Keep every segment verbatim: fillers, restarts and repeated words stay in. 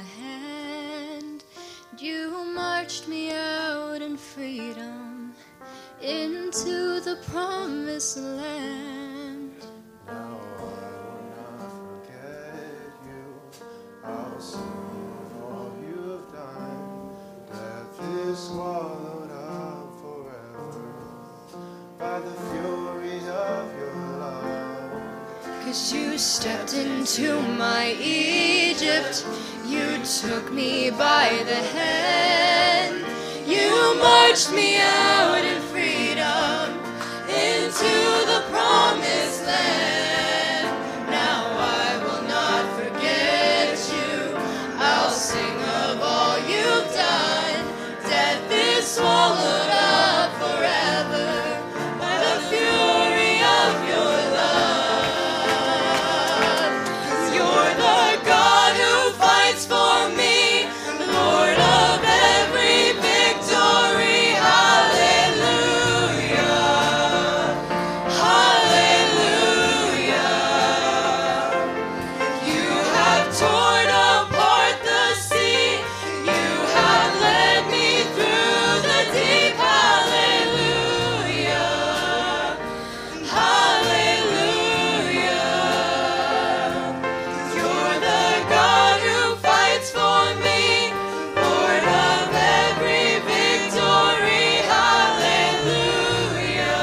hand. You marched me out in freedom into the promised land. Now I will not forget you. I'll sing of all you've done. Death is swallowed up forever by the fury of your love. 'Cause you stepped into my Egypt. You took me by the hand. You marched me out in freedom into the promised land. Now I will not forget you. I'll sing of all you've done. Death is swallowed up forever by the fury of your love. 'Cause you're the God who fights for me, the Lord of every victory. Hallelujah. Hallelujah. You have torn apart the sea. You have led me through the deep. Hallelujah. Hallelujah. You're the God who fights for me, Lord of every victory. Hallelujah.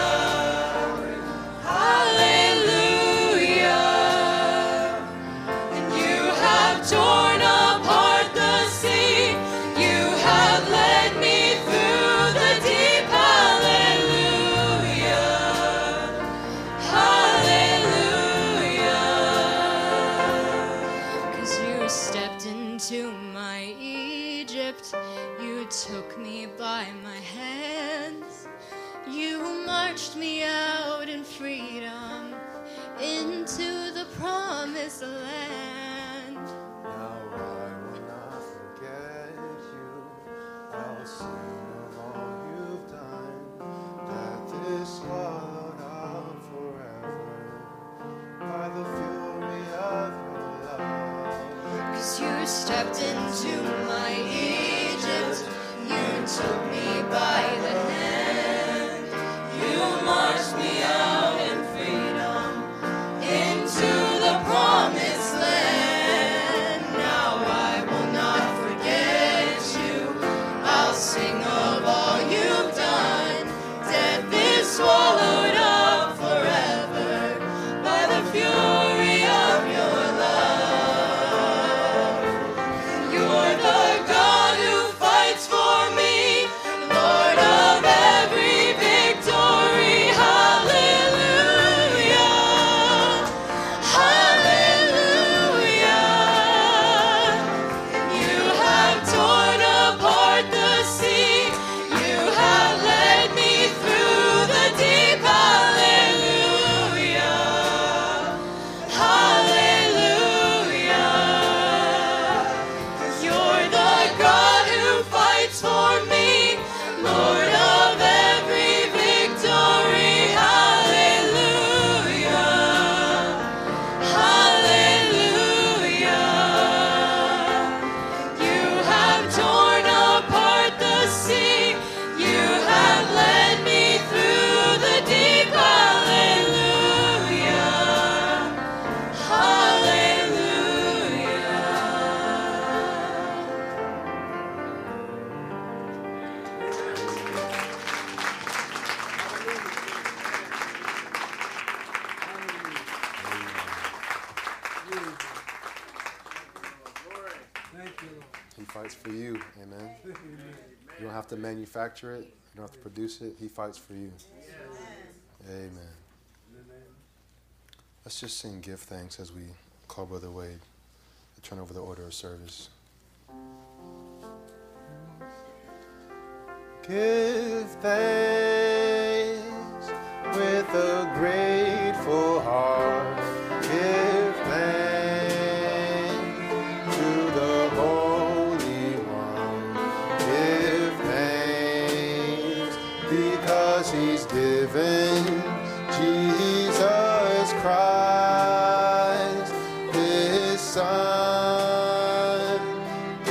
Hallelujah. And you have torn apart the sea. You have led me through the deep. Hallelujah. Hallelujah. 'Cause you stepped into my Egypt. You took me by my hands. You marched me out in freedom into the promised land. Now I will not forget you. I'll sing of all you've done. Death is swallowed up forever by the fury of your love. 'Cause you stepped into my Egypt. You took me by the hand. You marched me out in freedom into the promised land. Now I will not forget you. I'll sing of all you've done. Death is swallowed up forever by the fury of your love. You're the God who fights for me, Lord of every victory. Hallelujah. Hallelujah. You have torn apart the sea. You have led me through the deep. Hallelujah. Hallelujah. You're the God who fights for me, Lord of every victory. Hallelujah. Hallelujah. You have torn apart the sea. You have led me through the deep. Hallelujah. Hallelujah. He fights for you. Amen. You don't have to manufacture it. You don't have to produce it. He fights for you. Amen. Let's just sing Give Thanks as we call Brother Wade to turn over the order of service. Give thanks with a grateful heart. Give thanks to the Holy One. Give thanks because He's given Jesus Christ, His Son.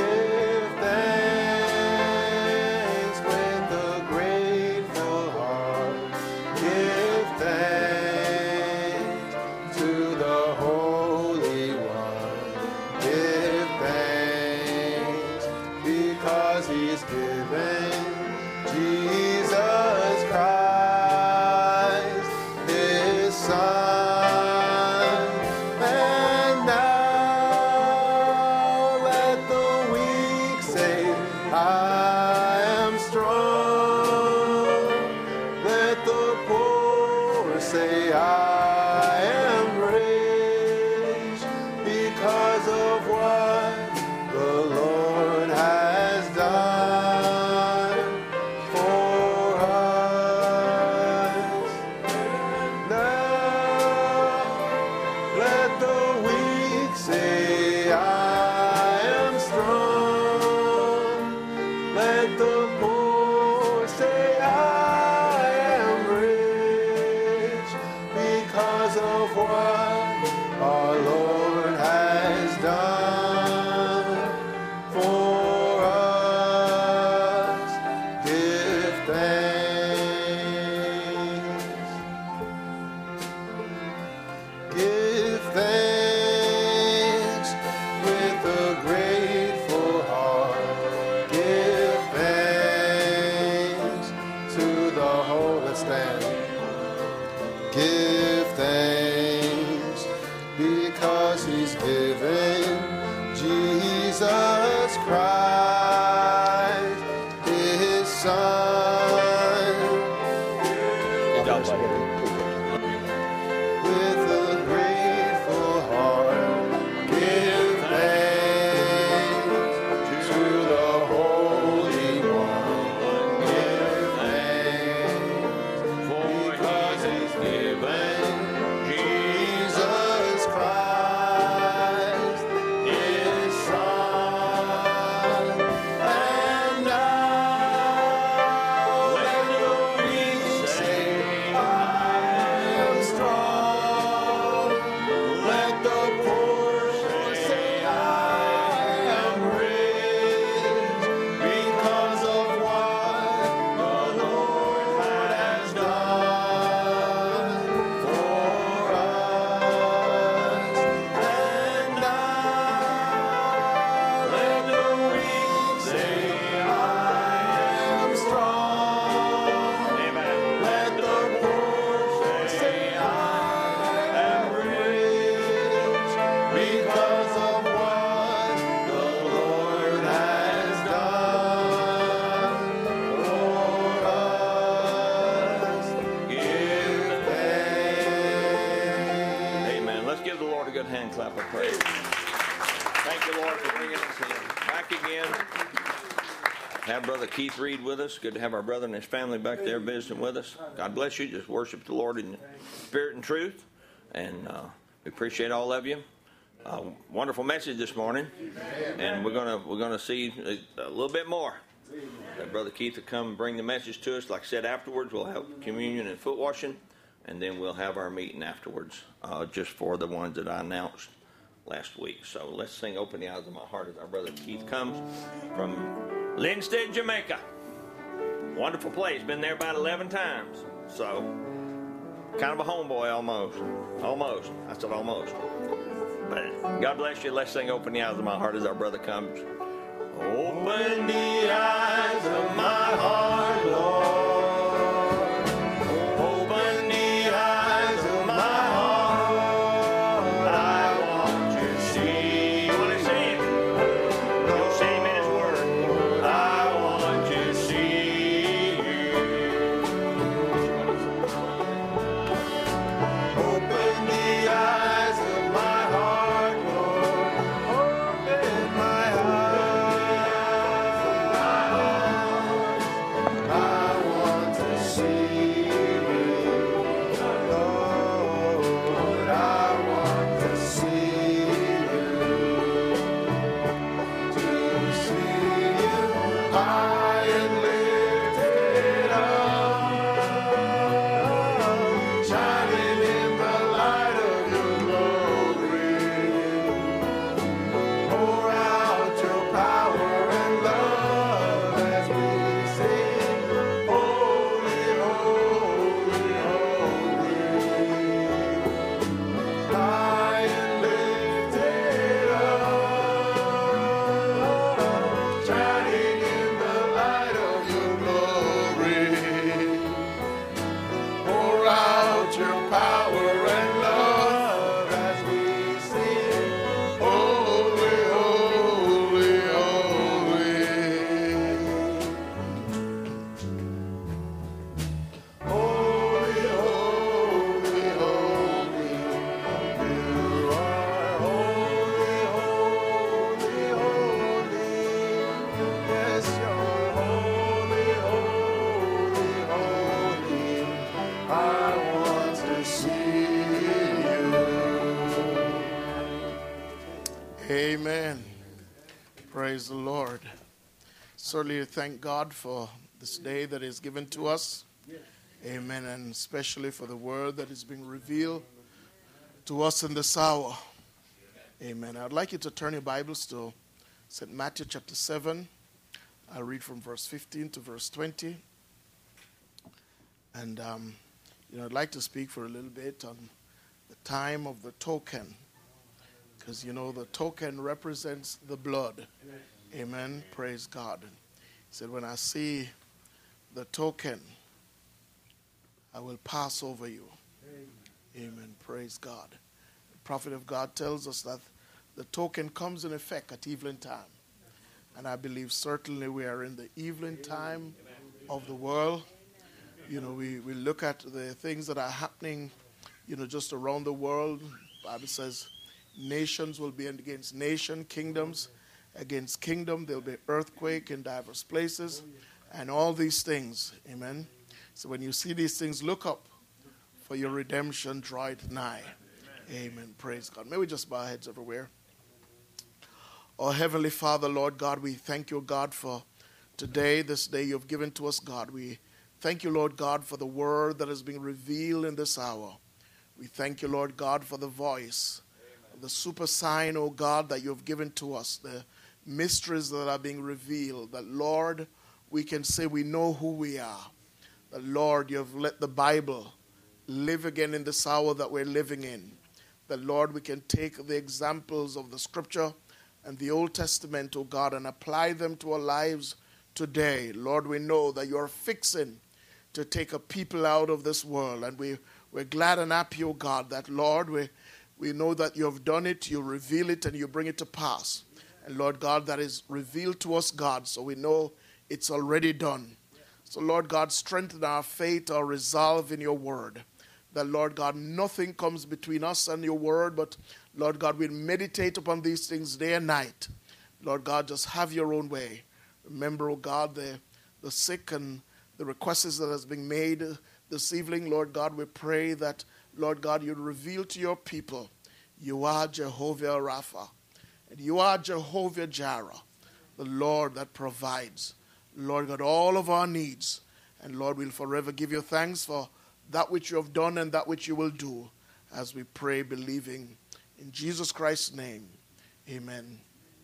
because he's given Jesus Christ, his Son. And now let the weak say, I am strong. Let the poor say, I am rich, because of what the Lord has done for us. Now let the weak say, I am strong. Let the poor say, I am rich, because of what our Lord has done for us. Give thanks. Give thanks with a grateful heart. Give thanks to the whole. Let's stand. Give thanks because he's given Jesus Christ, his Son. With a grateful heart, give thanks to the Holy One. Give thanks because he's given Jesus Christ, his Son. And now let the weak say, I am strong. Let the poor say, I am rich, because of what the Lord has done for us. And now let the weak say, I am strong. Let the poor say, I am rich, because of what the Lord has done for us. Give thanks. Amen. Let's give the Lord a good hand clap of praise. Thank you, Lord, for bringing us in. Back again. Have Brother Keith Reed with us. Good to have our brother and his family back there visiting with us. God bless you. Just worship the Lord in spirit and truth. And uh, we appreciate all of you. Uh, wonderful message this morning. And we're gonna we're gonna see a, a little bit more. That Brother Keith will come and bring the message to us. Like I said, afterwards we'll have communion and foot washing, and then we'll have our meeting afterwards, uh, just for the ones that I announced last week. So let's sing "Open the Eyes of My Heart" as our brother Keith comes from Linstead, Jamaica. Wonderful place. Been there about eleven times. So kind of a homeboy almost. Almost. I said almost. But God bless you. Let's sing "Open the Eyes of My Heart" as our brother comes. Open the eyes of my heart, Lord. Open the eyes of my heart. I want to see. You want to see him? You'll see him in his word. I want to see you. Open the eyes of my heart, Lord. Open my eyes. I Yes, you're holy, holy, holy. I want to see you. Amen. Praise the Lord. Certainly thank God for this day that is given to us. Amen. And especially for the word that is being revealed to us in this hour. Amen. I'd like you to turn your Bibles to Saint Matthew chapter seven. I'll read from verse fifteen to verse twenty. And, um, you know, I'd like to speak for a little bit on the time of the token. Because, you know, the token represents the blood. Amen. Praise God. He said, when I see the token, I will pass over you. Amen. Praise God. The prophet of God tells us that the token comes in effect at evening time. And I believe certainly we are in the evening time of the world. You know, we, we look at the things that are happening, you know, just around the world. The Bible says nations will be against nation, kingdoms against kingdom. There'll be earthquake in diverse places and all these things. Amen. So when you see these things, look up, for your redemption draweth nigh. Amen. Amen. Praise God. May we just bow our heads everywhere. Oh, Heavenly Father, Lord God, we thank you, God, for today, this day you've given to us, God. We thank you, Lord God, for the word that is being revealed in this hour. We thank you, Lord God, for the voice, the super sign, oh God, that you have given to us, the mysteries that are being revealed, that, Lord, we can say we know who we are. That, Lord, you have let the Bible live again in this hour that we're living in. That, Lord, we can take the examples of the Scripture and the Old Testament, oh God, and apply them to our lives today. Lord, we know that you're fixing to take a people out of this world, and we, we're glad and happy, oh God, that, Lord, we, we know that you have done it, you reveal it, and you bring it to pass. And, Lord God, that is revealed to us, God, so we know it's already done. So, Lord God, strengthen our faith, our resolve in your word. That, Lord God, nothing comes between us and your word, but, Lord God, we meditate upon these things day and night. Lord God, just have your own way. Remember, oh God, the, the sick and the requests that has been made this evening. Lord God, we pray that, Lord God, you reveal to your people, you are Jehovah Rapha, and you are Jehovah Jireh, the Lord that provides. Lord God, all of our needs. And Lord, we'll forever give you thanks for that which you have done and that which you will do, as we pray, believing in Jesus Christ's name. Amen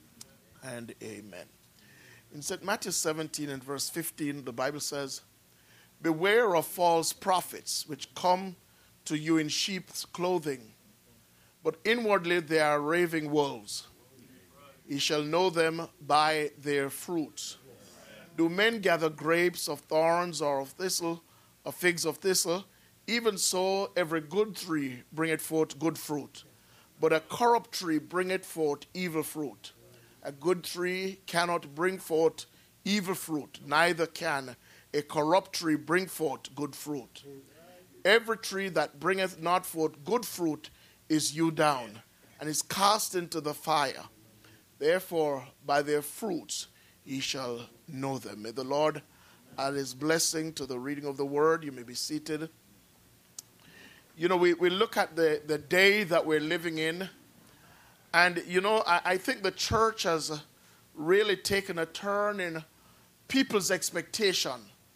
and amen. In Saint Matthew seventeen and verse fifteen, the Bible says, beware of false prophets, which come to you in sheep's clothing, but inwardly they are raving wolves. Ye shall know them by their fruits. Do men gather grapes of thorns or of thistle, or figs of thistle? Even so, every good tree bringeth forth good fruit, but a corrupt tree bringeth forth evil fruit. A good tree cannot bring forth evil fruit, neither can a corrupt tree bring forth good fruit. Every tree that bringeth not forth good fruit is hewn down, and is cast into the fire. Therefore, by their fruits ye shall know them. May the Lord add his blessing to the reading of the word. You may be seated. You know, we, we look at the, the day that we're living in, and, you know, I, I think the church has really taken a turn in people's expectation.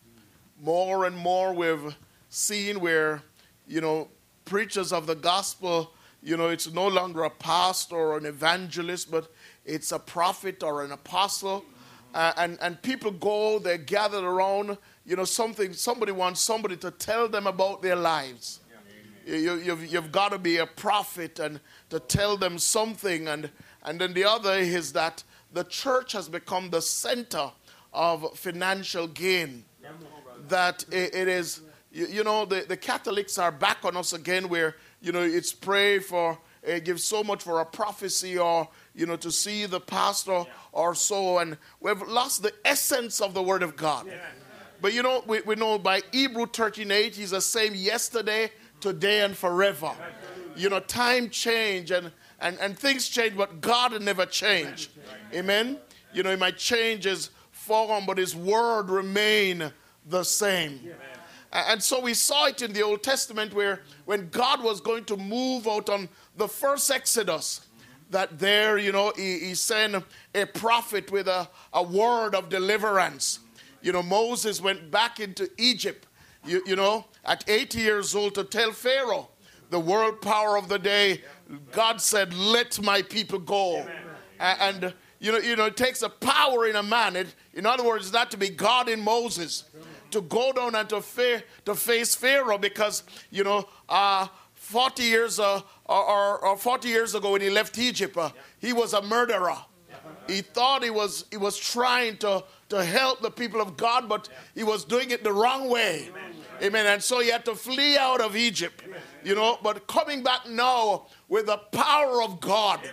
More and more we've seen where, you know, preachers of the gospel, you know, it's no longer a pastor or an evangelist, but it's a prophet or an apostle. Uh, and, and people go, they're gathered around, you know, something, somebody wants somebody to tell them about their lives. Yeah. You, you've, you've got to be a prophet and to tell them something. And, and then the other is that the church has become the center of financial gain. That it, it is, you, you know, the, the Catholics are back on us again where, you know, it's pray for, uh, give so much for a prophecy or, you know, to see the pastor yeah. or so. And we've lost the essence of the Word of God. Yeah. But, you know, we, we know by Hebrew thirteen eight, he's the same yesterday, today, and forever. You know, time change and, and, and things change, but God never change. Amen? You know, he might change his transformed, but his word remained the same. Amen. And so we saw it in the Old Testament where when God was going to move out on the first Exodus, that there, you know, he, he sent a prophet with a, a word of deliverance. You know, Moses went back into Egypt, you, you know, at eighty years old to tell Pharaoh, the world power of the day, God said, let my people go. Amen. And, you know, you know, it takes a power in a man. It, in other words, it's not to be God in Moses, to go down and to, fa- to face Pharaoh because, you know, uh, forty years uh, or, or forty years ago when he left Egypt, uh, he was a murderer. He thought he was he was trying to, to help the people of God, but he was doing it the wrong way. Amen. And so he had to flee out of Egypt, you know, but coming back now with the power of God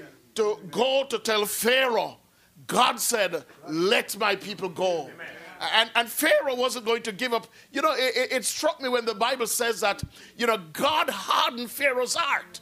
to go to tell Pharaoh, God said, let my people go. And, and Pharaoh wasn't going to give up. You know, it, it struck me when the Bible says that, you know, God hardened Pharaoh's heart.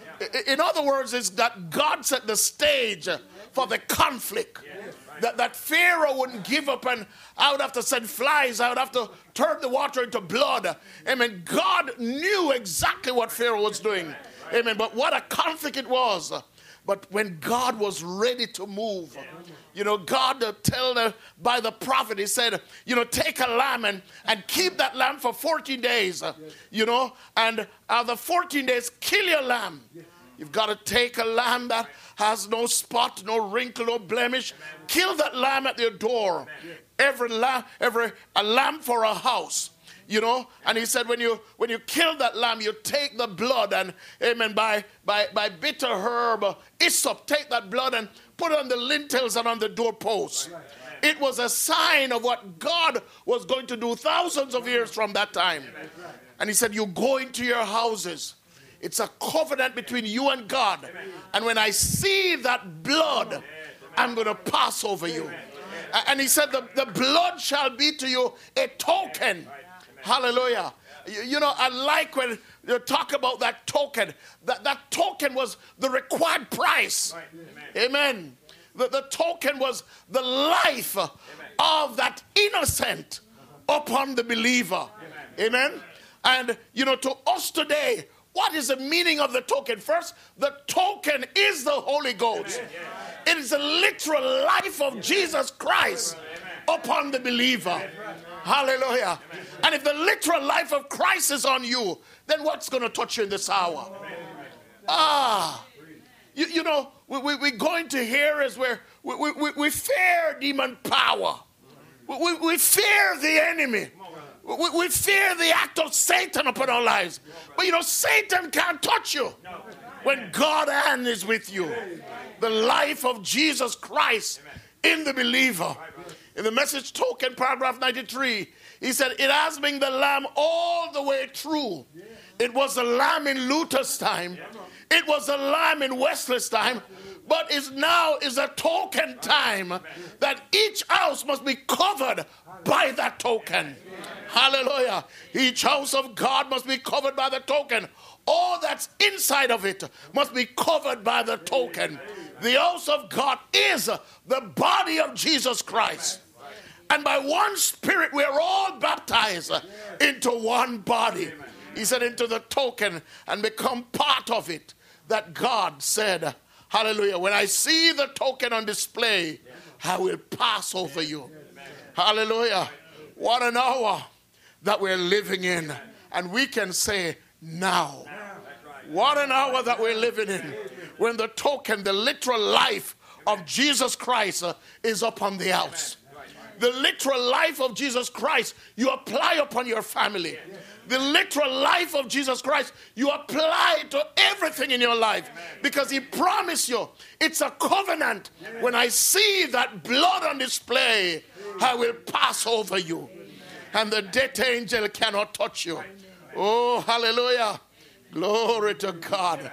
In other words, it's that God set the stage for the conflict. That, that Pharaoh wouldn't give up and I would have to send flies. I would have to turn the water into blood. Amen. God knew exactly what Pharaoh was doing. Amen. But what a conflict it was. But when God was ready to move, you know, God uh, told uh, by the prophet, he said, you know, take a lamb and, and keep that lamb for fourteen days, uh, you know, and uh, the fourteen days, kill your lamb. You've got to take a lamb that has no spot, no wrinkle, no blemish. Kill that lamb at your door. Every lamb, every a lamb for a house. You know, and he said, when you when you kill that lamb, you take the blood and, amen, by by by bitter herb, uh, hyssop, take that blood and put it on the lintels and on the doorposts. Right, right. It was a sign of what God was going to do thousands of years from that time. Right. And he said, you go into your houses. It's a covenant between you and God. Amen. And when I see that blood, Amen. I'm going to pass over you. Amen. And he said, the, the blood shall be to you a token. Right. Hallelujah. You, you know, I like when you talk about that token. That, that token was the required price. Right. Amen. Amen. The, the token was the life Amen. Of that innocent upon the believer. Amen. Amen. And, you know, to us today, what is the meaning of the token? First, the token is the Holy Ghost. Amen. It is the literal life of Jesus Christ Amen. Upon the believer. Amen. Hallelujah. Amen. And if the literal life of Christ is on you, then what's going to touch you in this hour? Amen. Ah, you, you know, we, we, we're going to hear as we're, we, we, we fear demon power. We, we, we fear the enemy. We, we fear the act of Satan upon our lives. But you know, Satan can't touch you when God's hand is with you. The life of Jesus Christ in the believer. In the Message token, paragraph ninety-three, he said, it has been the lamb all the way through. It was the lamb in Luther's time. It was the lamb in Wesley's time. But is now is a token time that each house must be covered by that token. Hallelujah. Each house of God must be covered by the token. All that's inside of it must be covered by the token. The house of God is the body of Jesus Christ. And by one Spirit we are all baptized into one body. He said into the token and become part of it. That God said, hallelujah, when I see the token on display, I will pass over you. Hallelujah. What an hour that we're living in. And we can say now. What an hour that we're living in. When the token, the literal life of Jesus Christ uh, is upon the house. The literal life of Jesus Christ you apply upon your family. The literal life of Jesus Christ you apply to everything in your life. Because he promised you, it's a covenant. When I see that blood on display, I will pass over you. And the death angel cannot touch you. Oh, hallelujah. Glory to God.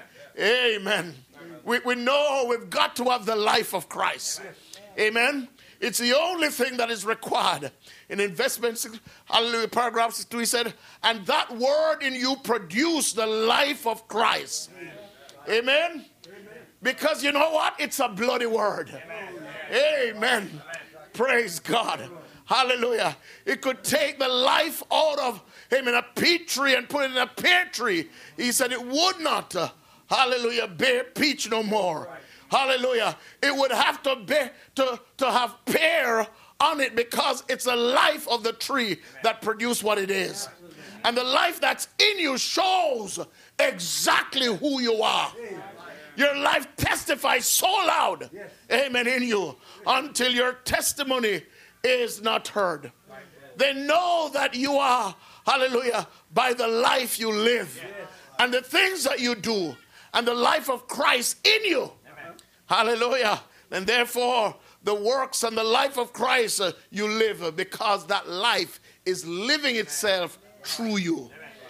Amen. We, we know we've got to have the life of Christ. Amen. It's the only thing that is required. In investment, hallelujah, paragraph two, he said, and that word in you produced the life of Christ. Amen. Amen. Because you know what? It's a bloody word. Amen. Amen. Praise God. Hallelujah. It could take the life out of him in a peach tree and put it in a pear tree. He said it would not, uh, hallelujah, bear peach no more. Hallelujah. It would have to bear, to, to have pear on it because it's the life of the tree that produced what it is. And the life that's in you shows exactly who you are. Your life testifies so loud, amen, in you until your testimony is not heard. They know that you are, hallelujah, by the life you live and the things that you do and the life of Christ in you. Hallelujah. And therefore, the works and the life of Christ uh, you live uh, because that life is living itself through you.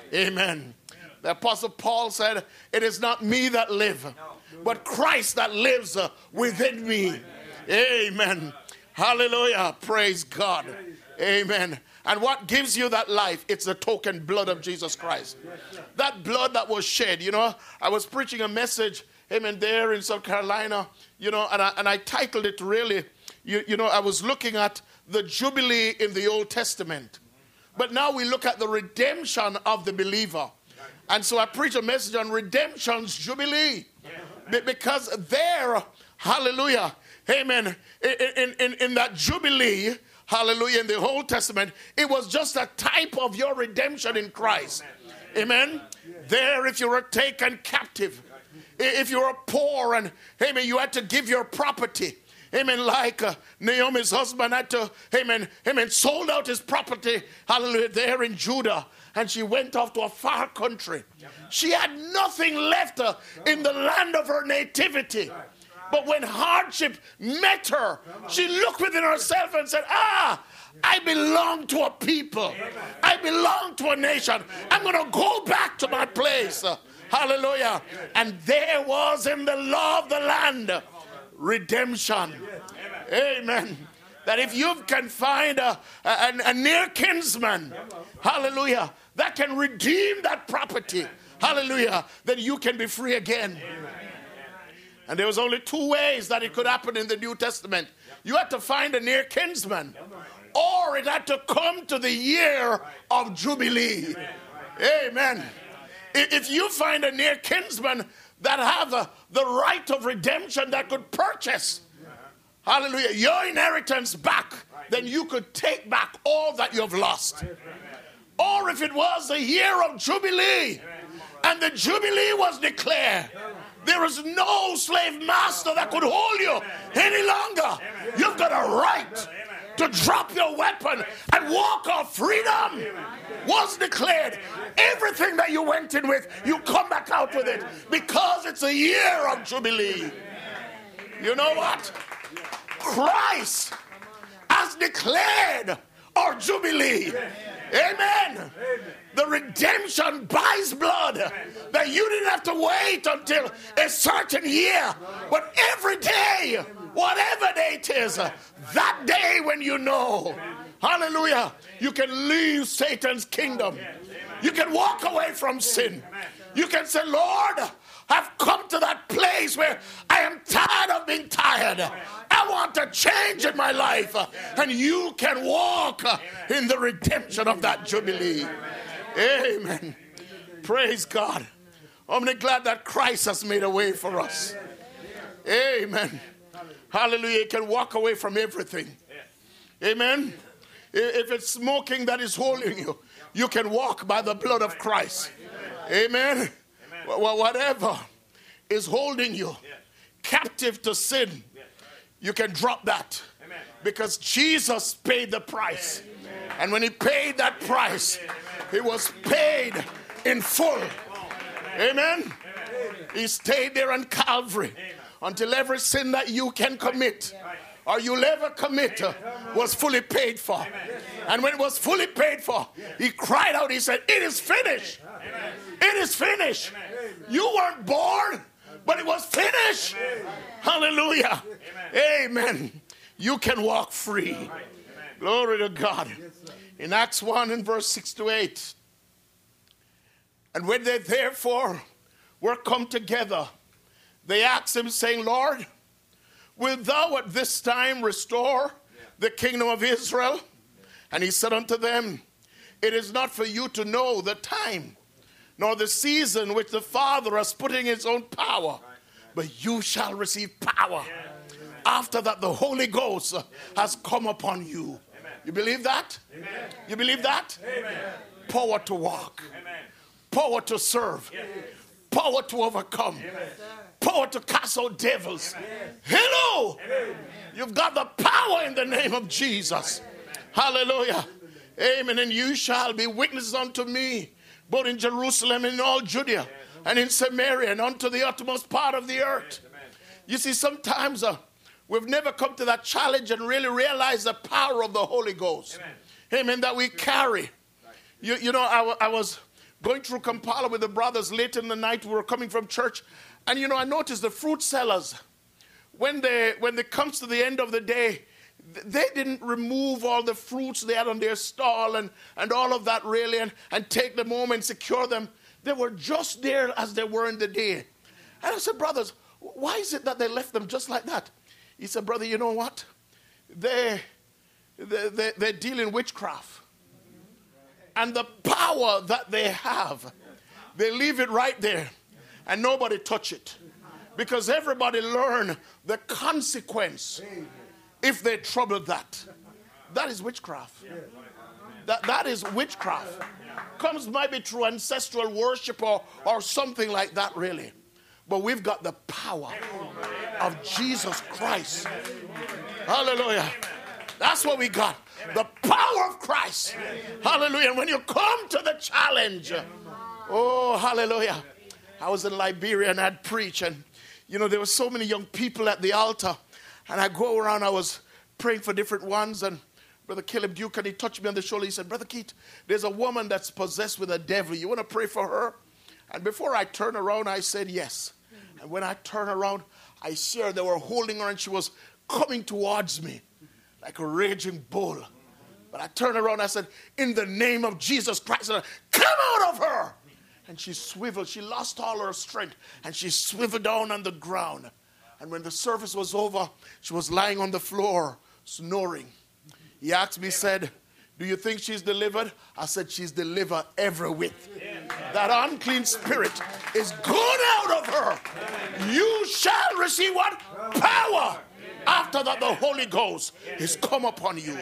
Amen. The Apostle Paul said, it is not me that live, but Christ that lives uh, within me. Amen. Hallelujah. Praise God. Amen. And what gives you that life? It's the token blood of Jesus Christ. That blood that was shed. You know, I was preaching a message, amen, there in South Carolina, you know, and I, and I titled it really, you, you know, I was looking at the Jubilee in the Old Testament. But now we look at the redemption of the believer. And so I preach a message on redemption's Jubilee. Because there, hallelujah, amen, in, in, in that Jubilee, hallelujah, in the Old Testament, it was just a type of your redemption in Christ. Amen. There, if you were taken captive, if you were poor and, amen, you had to give your property. Amen, like uh, Naomi's husband had to, amen, amen, sold out his property, hallelujah, there in Judah. And she went off to a far country. She had nothing left uh, in the land of her nativity. But when hardship met her, she looked within herself and said, ah, I belong to a people. I belong to a nation. I'm going to go back to my place. Uh, hallelujah. And there was in the law of the land redemption. Amen. That if you can find a, a, a near kinsman, hallelujah, that can redeem that property, hallelujah, then you can be free again. And there was only two ways that it could happen in the New Testament. You had to find a near kinsman, or it had to come to the year of Jubilee. Amen. If you find a near kinsman that have a, the right of redemption that could purchase, hallelujah, your inheritance back, then you could take back all that you've lost. Or if it was the year of Jubilee, and the Jubilee was declared, there is no slave master that could hold you any longer. You've got a right to drop your weapon and walk off. Freedom was declared. Everything that you went in with, you come back out with it because it's a year of Jubilee. You know what? Christ has declared our Jubilee. Amen. The redemption buys blood that you didn't have to wait until a certain year, but every day, whatever day it is, that day when you know, hallelujah, you can leave Satan's kingdom. You can walk away from sin. You can say, Lord, I've come to that place where I am tired of being tired. I want a change in my life. And you can walk in the redemption of that Jubilee. Amen. Praise God. I'm glad that Christ has made a way for us. Amen. Hallelujah. You can walk away from everything. Amen. If it's smoking that is holding you, you can walk by the blood of Christ. Amen. Well, whatever is holding you captive to sin, you can drop that because Jesus paid the price. And when he paid that price, it was paid in full. Amen. He stayed there on Calvary until every sin that you can commit or you'll ever commit was fully paid for. And when it was fully paid for, he cried out, he said, it is finished. It is finished. You weren't born, but it was finished. Hallelujah. Amen. You can walk free. Glory to God. In Acts one and verse six to eight. And when they therefore were come together, they asked him, saying, Lord, wilt thou at this time restore the kingdom of Israel? And he said unto them, it is not for you to know the time, nor the season which the Father has put in his own power, but you shall receive power after that the Holy Ghost has come upon you. You believe that? You believe that? Power to walk, power to serve, power to overcome, power to cast out devils. Hello! You've got the power in the name of Jesus. Hallelujah. Amen. And you shall be witnesses unto me, both in Jerusalem and in all Judea and in Samaria and unto the uttermost part of the earth. You see, sometimes uh, we've never come to that challenge and really realized the power of the Holy Ghost. Amen. Amen, that we carry. You, you know, I, I was going through Kampala with the brothers late in the night. We were coming from church. And, you know, I noticed the fruit sellers, when they, when it comes to the end of the day, they didn't remove all the fruits they had on their stall and, and all of that really and, and take them home and secure them. They were just there as they were in the day. And I said, brothers, why is it that they left them just like that? He said, brother, you know what? They, they, they, they're dealing witchcraft. And the power that they have, they leave it right there and nobody touch it. Because everybody learn the consequence if they trouble that. That is witchcraft. That, that is witchcraft. Comes maybe through ancestral worship or, or something like that really. But we've got the power of Jesus Christ. Hallelujah. That's what we got. The power of Christ. Hallelujah. And when you come to the challenge, oh, hallelujah. I was in Liberia and I'd preach and, you know, there were so many young people at the altar. And I go around, I was praying for different ones, and Brother Caleb Duke, and he touched me on the shoulder. He said, Brother Keith, there's a woman that's possessed with a devil. You want to pray for her? And before I turned around, I said yes. And when I turned around, I saw her. They were holding her, and she was coming towards me like a raging bull. But I turned around, I said, in the name of Jesus Christ, come out of her. And she swiveled. She lost all her strength, and she swiveled down on the ground. And when the service was over, she was lying on the floor, snoring. He asked me, said, do you think she's delivered? I said, she's delivered every whit. That unclean spirit is gone out of her. You shall receive what? Power. After that, the Holy Ghost is come upon you.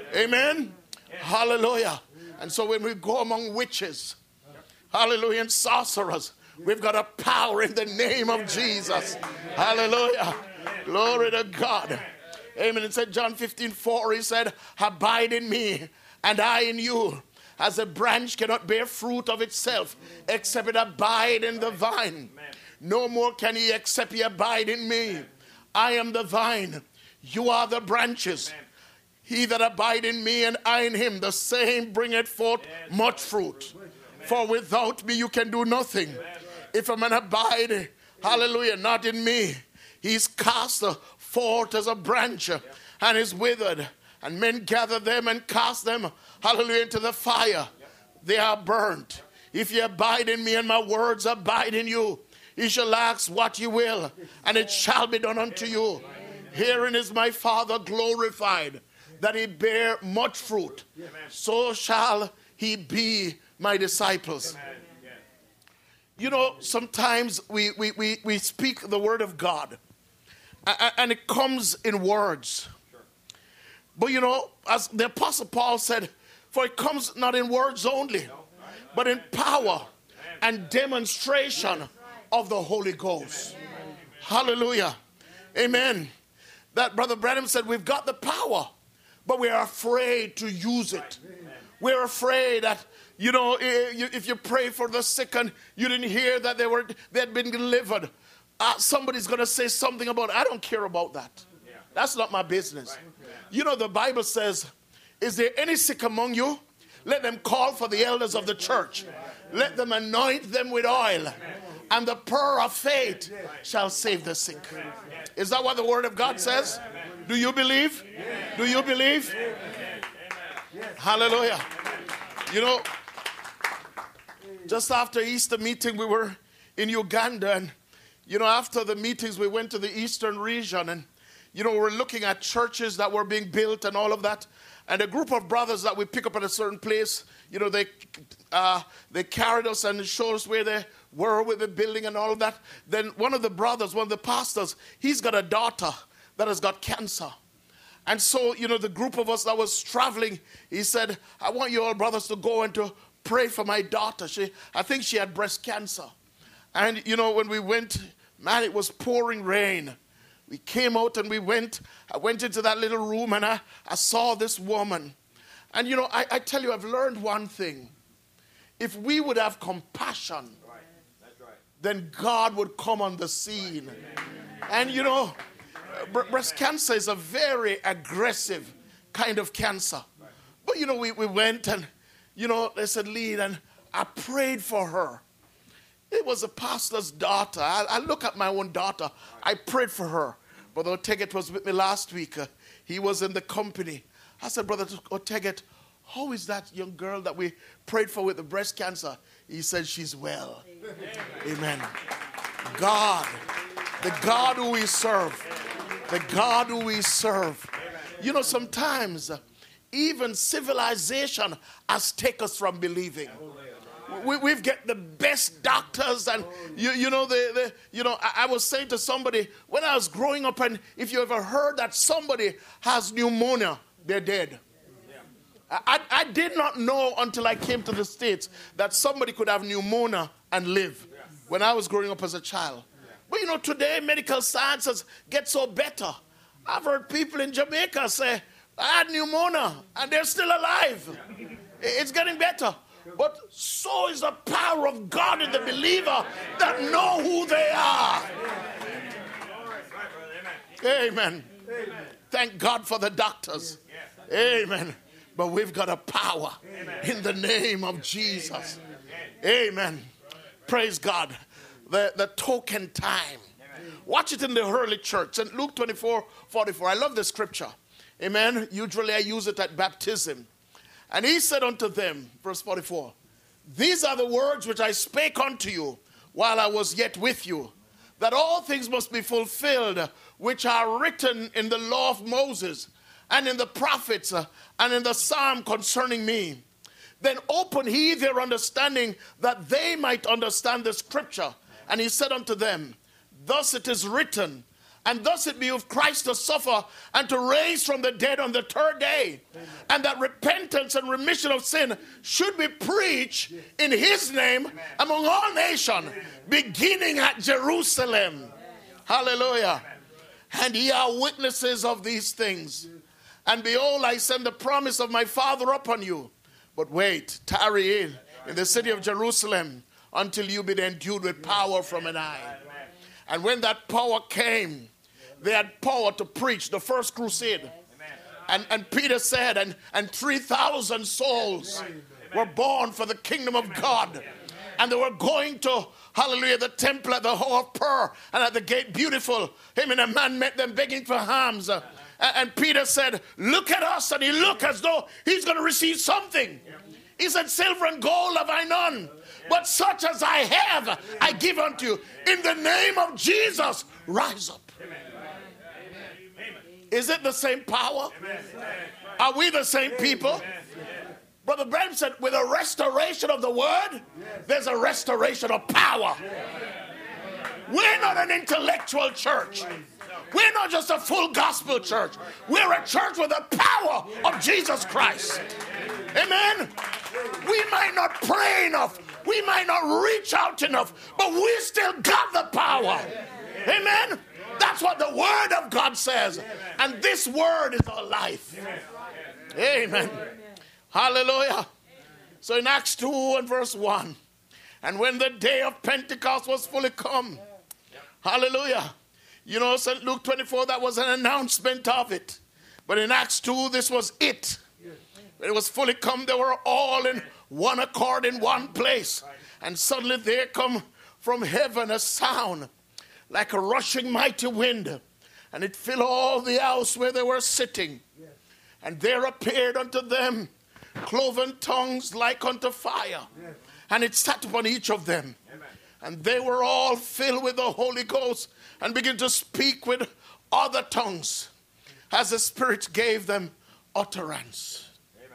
Amen? Hallelujah. And so when we go among witches, hallelujah, and sorcerers, we've got a power in the name of Jesus. Hallelujah. Glory to God. Amen. It said John fifteen four, he said, abide in me and I in you. As a branch cannot bear fruit of itself except it abide in the vine. No more can he except he abide in me. I am the vine. You are the branches. He that abide in me and I in him, the same bringeth forth much fruit. For without me you can do nothing. If a man abide, hallelujah, not in me, he's cast forth as a branch and is withered. And men gather them and cast them, hallelujah, into the fire. They are burnt. If you abide in me and my words abide in you, you shall ask what you will, and it shall be done unto you. Herein is my Father glorified, that he bear much fruit. So shall he be my disciples. You know, sometimes we, we, we, we speak the word of God, and it comes in words. But you know, as the Apostle Paul said, for it comes not in words only, but in power and demonstration of the Holy Ghost. Hallelujah. Amen. That Brother Branham said, we've got the power, but we are afraid to use it. We're afraid that, you know, if you pray for the sick and you didn't hear that they were they had been delivered, uh, somebody's going to say something about it. I don't care about that. That's not my business. You know, the Bible says, is there any sick among you? Let them call for the elders of the church. Let them anoint them with oil. And the prayer of faith shall save the sick. Is that what the word of God says? Do you believe? Do you believe? Hallelujah. You know, just after Easter meeting, we were in Uganda. And, you know, after the meetings, we went to the eastern region. And, you know, we're looking at churches that were being built and all of that. And a group of brothers that we pick up at a certain place, you know, they uh, they carried us and showed us where they were with the building and all of that. Then one of the brothers, one of the pastors, he's got a daughter that has got cancer. And so, you know, the group of us that was traveling, he said, I want you all brothers to go and to pray for my daughter. She, I think she had breast cancer. And, you know, when we went, man, it was pouring rain. We came out and we went, I went into that little room and I, I saw this woman. And, you know, I, I tell you, I've learned one thing. If we would have compassion, right. That's right. Then God would come on the scene. Right. And, you know, breast cancer is a very aggressive kind of cancer. Right. But, you know, we, we went and, you know, they said, lead, and I prayed for her. It was a pastor's daughter. I, I look at my own daughter. I prayed for her. Brother Oteget was with me last week. Uh, he was in the company. I said, Brother Oteget, how is that young girl that we prayed for with the breast cancer? He said, she's well. Amen. Amen. God, the God who we serve, the God who we serve. You know, sometimes uh, even civilization has taken us from believing. We, we've got the best doctors, and you, you know, the, the you know. I, I was saying to somebody when I was growing up, and if you ever heard that somebody has pneumonia, they're dead. I, I did not know until I came to the States that somebody could have pneumonia and live when I was growing up as a child. But you know, today medical sciences get so better. I've heard people in Jamaica say, I had pneumonia, and they're still alive. It's getting better. But so is the power of God in the believer that know who they are. Amen. Thank God for the doctors. Amen. But we've got a power in the name of Jesus. Amen. Praise God. The, the token time. Watch it in the early church. Saint Luke twenty-four forty-four. I love this scripture. Amen. Usually I use it at baptism. And he said unto them, verse forty-four, these are the words which I spake unto you while I was yet with you, that all things must be fulfilled which are written in the law of Moses and in the prophets uh, and in the psalm concerning me. Then opened he their understanding that they might understand the scripture. And he said unto them, thus it is written, and thus it be of Christ to suffer and to raise from the dead on the third day. Amen. And that repentance and remission of sin should be preached in his name Amen. Among all nations, beginning at Jerusalem. Amen. Hallelujah. Amen. And ye are witnesses of these things. And behold, I send the promise of my Father upon you. But wait, tarry in, in the city of Jerusalem until you be endued with power from an eye. And when that power came, they had power to preach the first crusade. And, and Peter said, and, and three thousand souls were born for the kingdom of God. And they were going to, hallelujah, the temple at the hall of prayer and at the gate beautiful. Him and a man met them begging for alms. And, and Peter said, look at us. And he looked as though he's going to receive something. He said, silver and gold have I none, but such as I have, I give unto you. In the name of Jesus, rise up. Amen. Is it the same power? Amen. Are we the same people? Amen. Brother Branham said, with a restoration of the word, there's a restoration of power. We're not an intellectual church. We're not just a full gospel church. We're a church with the power of Jesus Christ. Amen. We might not pray enough. We might not reach out enough, but we still got the power. Amen. That's what the word of God says. And this word is our life. Amen. Hallelujah. So in Acts two and verse one, and when the day of Pentecost was fully come, hallelujah. You know, Saint Luke twenty-four, that was an announcement of it. But in Acts two, this was it. When it was fully come, they were all in one accord in one place. And suddenly there come from heaven a sound like a rushing mighty wind. And it filled all the house where they were sitting. And there appeared unto them cloven tongues like unto fire. And it sat upon each of them. And they were all filled with the Holy Ghost and began to speak with other tongues as the Spirit gave them utterance. Amen.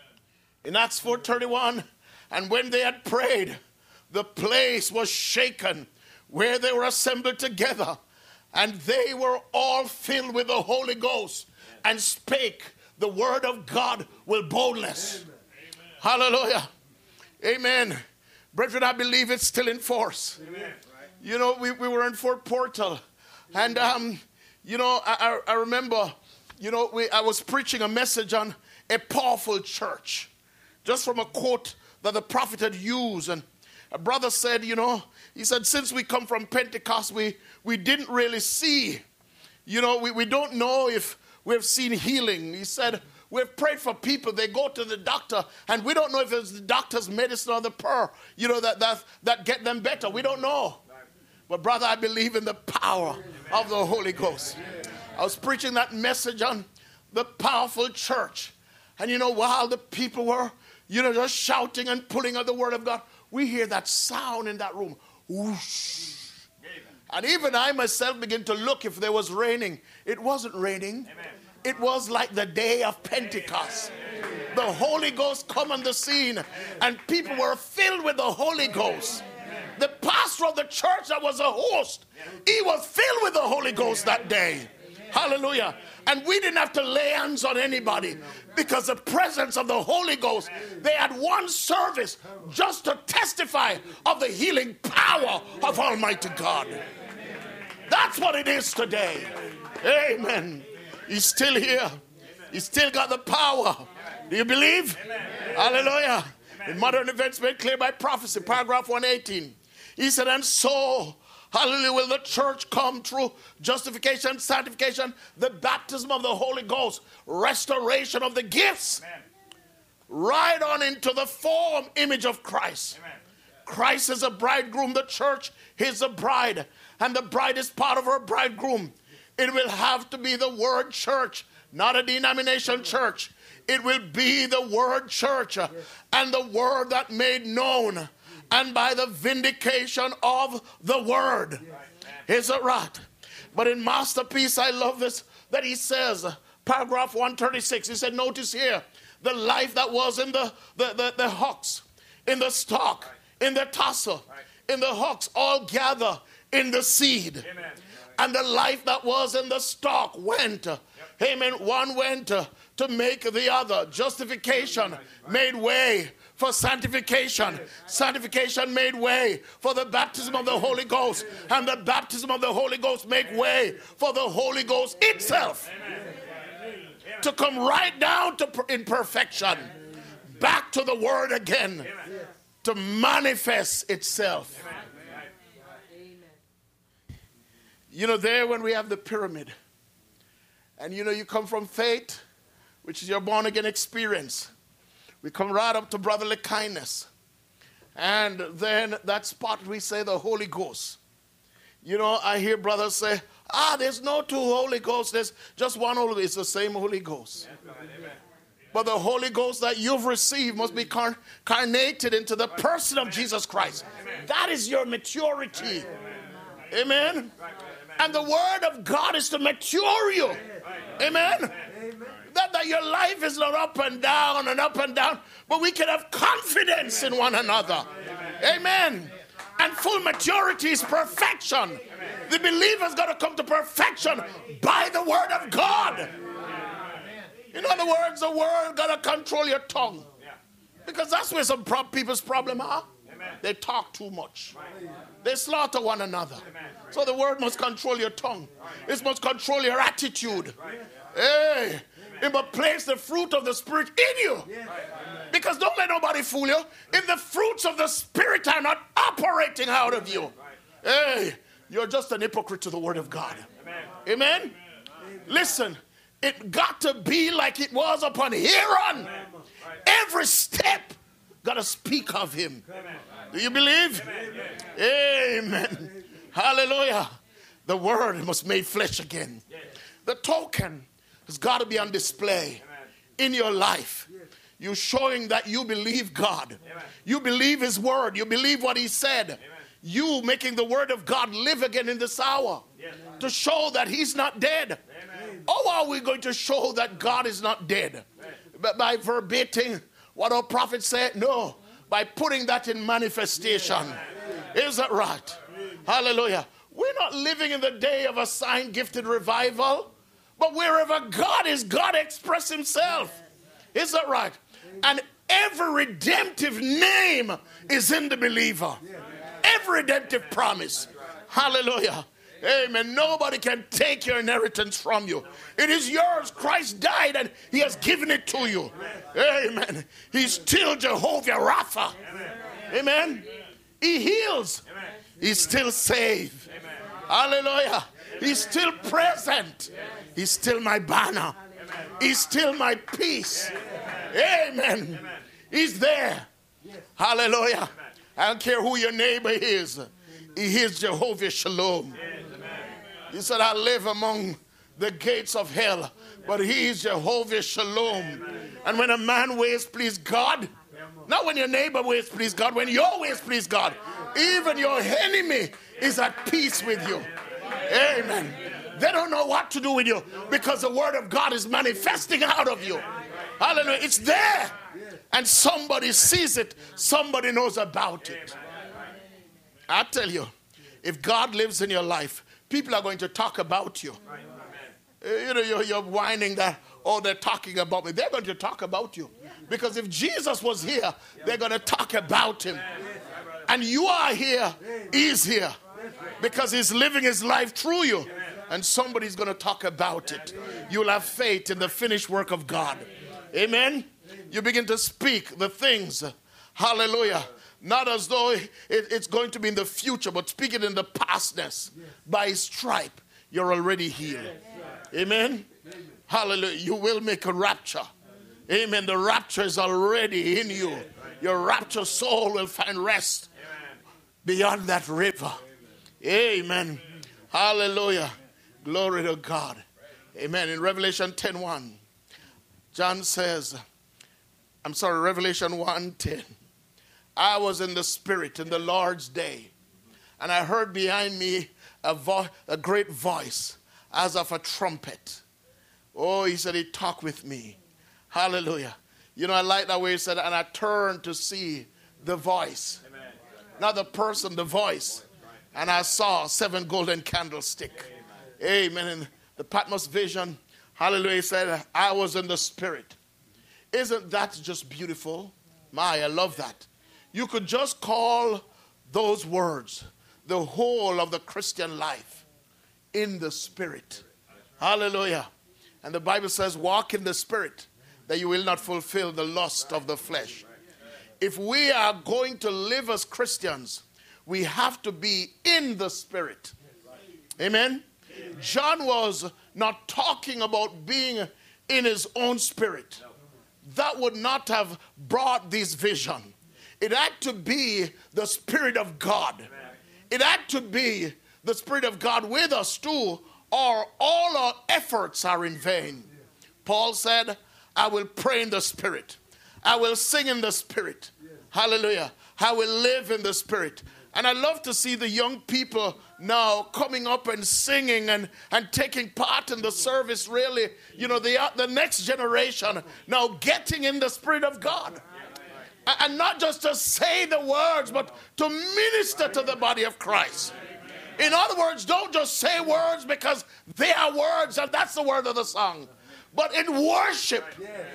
In Acts four thirty-one, and when they had prayed, the place was shaken where they were assembled together, and they were all filled with the Holy Ghost and spake the word of God with boldness. Amen. Hallelujah. Amen. Brethren, I believe it's still in force. Amen. You know, we, we were in Fort Portal, and, um, you know, I, I, I remember, you know, we, I was preaching a message on a powerful church, just from a quote that the prophet had used. And a brother said, you know, he said, since we come from Pentecost, we, we didn't really see, you know, we, we don't know if we've seen healing. He said, we've prayed for people. They go to the doctor, and we don't know if it's the doctor's medicine or the prayer, you know, that, that, that get them better. We don't know. But, brother, I believe in the power of the Holy Ghost. I was preaching that message on the powerful church. And, you know, while the people were, you know, just shouting and pulling out the word of God, we hear that sound in that room. Whoosh. And even I myself began to look if there was raining. It wasn't raining. Amen. It was like the day of Pentecost. Amen. The Holy Ghost come on the scene, and people were filled with the Holy Ghost. Amen. The pastor of the church that was a host, he was filled with the Holy Ghost that day. Amen. Hallelujah. And we didn't have to lay hands on anybody because the presence of the Holy Ghost, they had one service just to testify of the healing power of Almighty God. That's what it is today. Amen. He's still here. He's still got the power. Do you believe? Hallelujah. In Modern Events made clear by prophecy, paragraph one eighteen. He said, and so, hallelujah, will the church come through justification, sanctification, the baptism of the Holy Ghost, restoration of the gifts, amen, right on into the form, image of Christ. Amen. Christ is a bridegroom. The church is a bride. And the bride is part of her bridegroom. It will have to be the word church, not a denomination church. It will be the word church, yes, and the word that made known, and by the vindication of the word. Yes. Is it right? But in Masterpiece, I love this, that he says, paragraph one thirty-six, he said, notice here, the life that was in the, the, the, the hocks, in the stalk, right, in the tassel, right, in the hocks, all gather in the seed. Amen. And the life that was in the stalk went. Yep. Amen. One went uh, to make the other. Justification right, made way for sanctification. Yes. Sanctification made way for the baptism of the Holy Ghost. And the baptism of the Holy Ghost make way for the Holy Ghost itself. Amen. To come right down to per- in perfection. Back to the word again. Amen. To manifest itself. Amen. You know, there when we have the pyramid, and you know, you come from faith, which is your born again experience. We come right up to brotherly kindness. And then that spot we say the Holy Ghost. You know, I hear brothers say, ah, there's no two Holy Ghosts, there's just one Holy Ghost. It's the same Holy Ghost. Amen. But the Holy Ghost that you've received must be carnated into the person of Jesus Christ. Amen. That is your maturity. Amen. Amen. And the word of God is to mature you. Amen. Amen. That, that your life is not up and down and up and down, but we can have confidence in one another. Amen. Amen. And full maturity is perfection. The believer's got to come to perfection by the word of God. In other words, the word got to control your tongue. Because that's where some pro- people's problem are. They talk too much. They slaughter one another. So the word must control your tongue. It must control your attitude. Hey, it must place the fruit of the Spirit in you. Because don't let nobody fool you. If the fruits of the Spirit are not operating out of you, hey, you're just an hypocrite to the word of God. Amen? Listen, it got to be like it was upon Aaron. Every step got to speak of him. Do you believe? Amen. Amen. Hallelujah. The word must be made flesh again. The token has got to be on display in your life. You showing that you believe God. You believe his word. You believe what he said. you making the word of God live again in this hour to show that he's not dead. How are we going to show that God is not dead? But by verbatim what our prophet said? No. By putting that in manifestation. Is that right? Hallelujah. We're not living in the day of a sign gifted revival, but wherever God is, God express himself. Is that right? And every redemptive name is in the believer. Every redemptive promise. Hallelujah. Amen. Nobody can take your inheritance from you. It is yours. Christ died and he has given it to you. Amen. He's still Jehovah Rapha. Amen. He heals. He's still saved. Hallelujah. He's still present. He's still my banner. He's still my peace. Amen. He's there. Hallelujah. I don't care who your neighbor is. He is Jehovah Shalom. He said, I live among the gates of hell, but he is Jehovah Shalom. And when a man ways please God, not when your neighbor ways please God, when your ways please God, even your enemy is at peace with you. Amen. They don't know what to do with you because the word of God is manifesting out of you. Hallelujah. It's there. And somebody sees it. Somebody knows about it. I tell you, if God lives in your life, people are going to talk about you. You know, you're, you're whining that, oh, they're talking about me. They're going to talk about you. Because if Jesus was here, they're going to talk about him. And you are here, he's here. Because he's living his life through you. And somebody's going to talk about it. You'll have faith in the finished work of God. Amen? You begin to speak the things. Hallelujah. Not as though it, it's going to be in the future, but speak it in the pastness. By his stripe, you're already healed. Amen? Hallelujah. You will make a rapture. Amen. The rapture is already in you. Your rapture soul will find rest beyond that river. Amen. Hallelujah. Glory to God. Amen. In Revelation ten one, John says, I'm sorry, Revelation one ten. I was in the Spirit in the Lord's day, and I heard behind me a, vo- a great voice as of a trumpet. Oh, he said, he talked with me. Hallelujah. You know, I like that way he said, and I turned to see the voice. Amen. Not the person, the voice. And I saw seven golden candlesticks. Amen. In the Patmos vision, hallelujah, he said, I was in the Spirit. Isn't that just beautiful? My, I love that. You could just call those words the whole of the Christian life, in the Spirit. Hallelujah. And the Bible says, walk in the Spirit, that you will not fulfill the lust of the flesh. If we are going to live as Christians, we have to be in the Spirit. Amen? John was not talking about being in his own spirit. That would not have brought this vision. It had to be the Spirit of God. It had to be the Spirit of God with us too, or all our efforts are in vain. Paul said, I will pray in the Spirit. I will sing in the Spirit. Hallelujah. I will live in the Spirit. And I love to see the young people now coming up and singing and, and taking part in the service, really. You know, the, the next generation now getting in the Spirit of God. And not just to say the words, but to minister to the body of Christ. In other words, don't just say words because they are words and that's the word of the song. But in worship,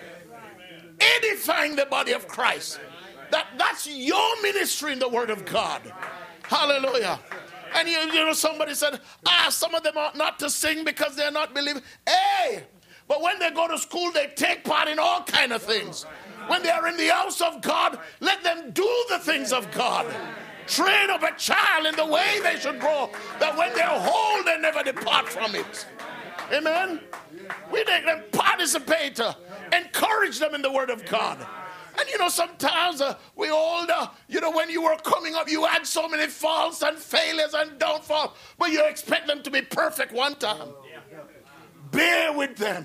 edifying the body of Christ. That, that's your ministry in the word of God. Hallelujah. And you, you know, somebody said, ah, some of them ought not to sing because they're not believing. Hey, but when they go to school, they take part in all kind of things. When they are in the house of God, let them do the things of God. Train up a child in the way they should grow, that when they're old, they never depart from it. Amen? We make them participate, uh, encourage them in the word of God. And you know, sometimes uh, we older, you know, when you were coming up, you had so many faults and failures and downfalls, but you expect them to be perfect one time. Bear with them.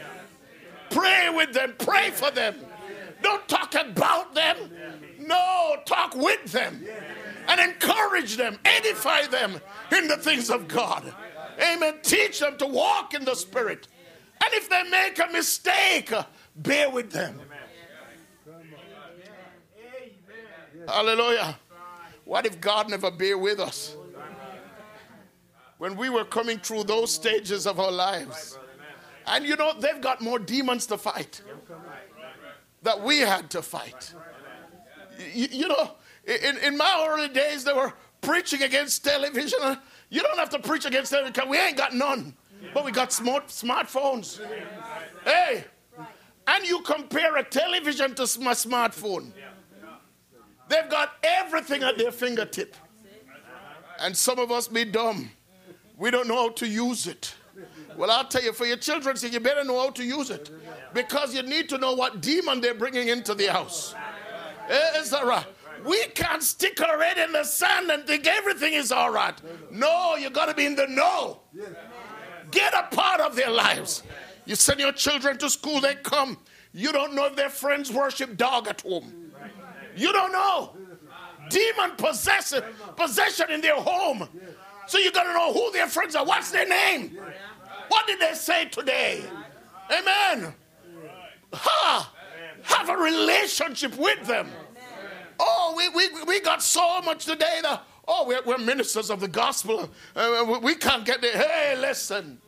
Pray with them. Pray for them. Don't talk about them. No, talk with them. and encourage them, edify them in the things of God. Amen. Teach them to walk in the Spirit. And if they make a mistake, bear with them. Hallelujah. What if God never bear with us? When we were coming through those stages of our lives. And you know, they've got more demons to fight that we had to fight. You, you know, in, in my early days, they were preaching against television. You don't have to preach against television because we ain't got none. But we got smart smartphones. Hey, and you compare a television to my smartphone. They've got everything at their fingertip. And some of us be dumb. We don't know how to use it. Well, I'll tell you, for your children, so you better know how to use it. Because you need to know what demon they're bringing into the house. Is that right? We can't stick our head in the sand and think everything is all right. No, you got to be in the know. Get a part of their lives. You send your children to school, they come. You don't know if their friends worship dog at home. You don't know. Demon possession, possession in their home. So you got to know who their friends are. What's their name? What did they say today? Amen. Ha! Have a relationship with them. Oh, we, we, we got so much today that, oh, we're, we're ministers of the gospel. Uh, we can't get there. Hey, listen.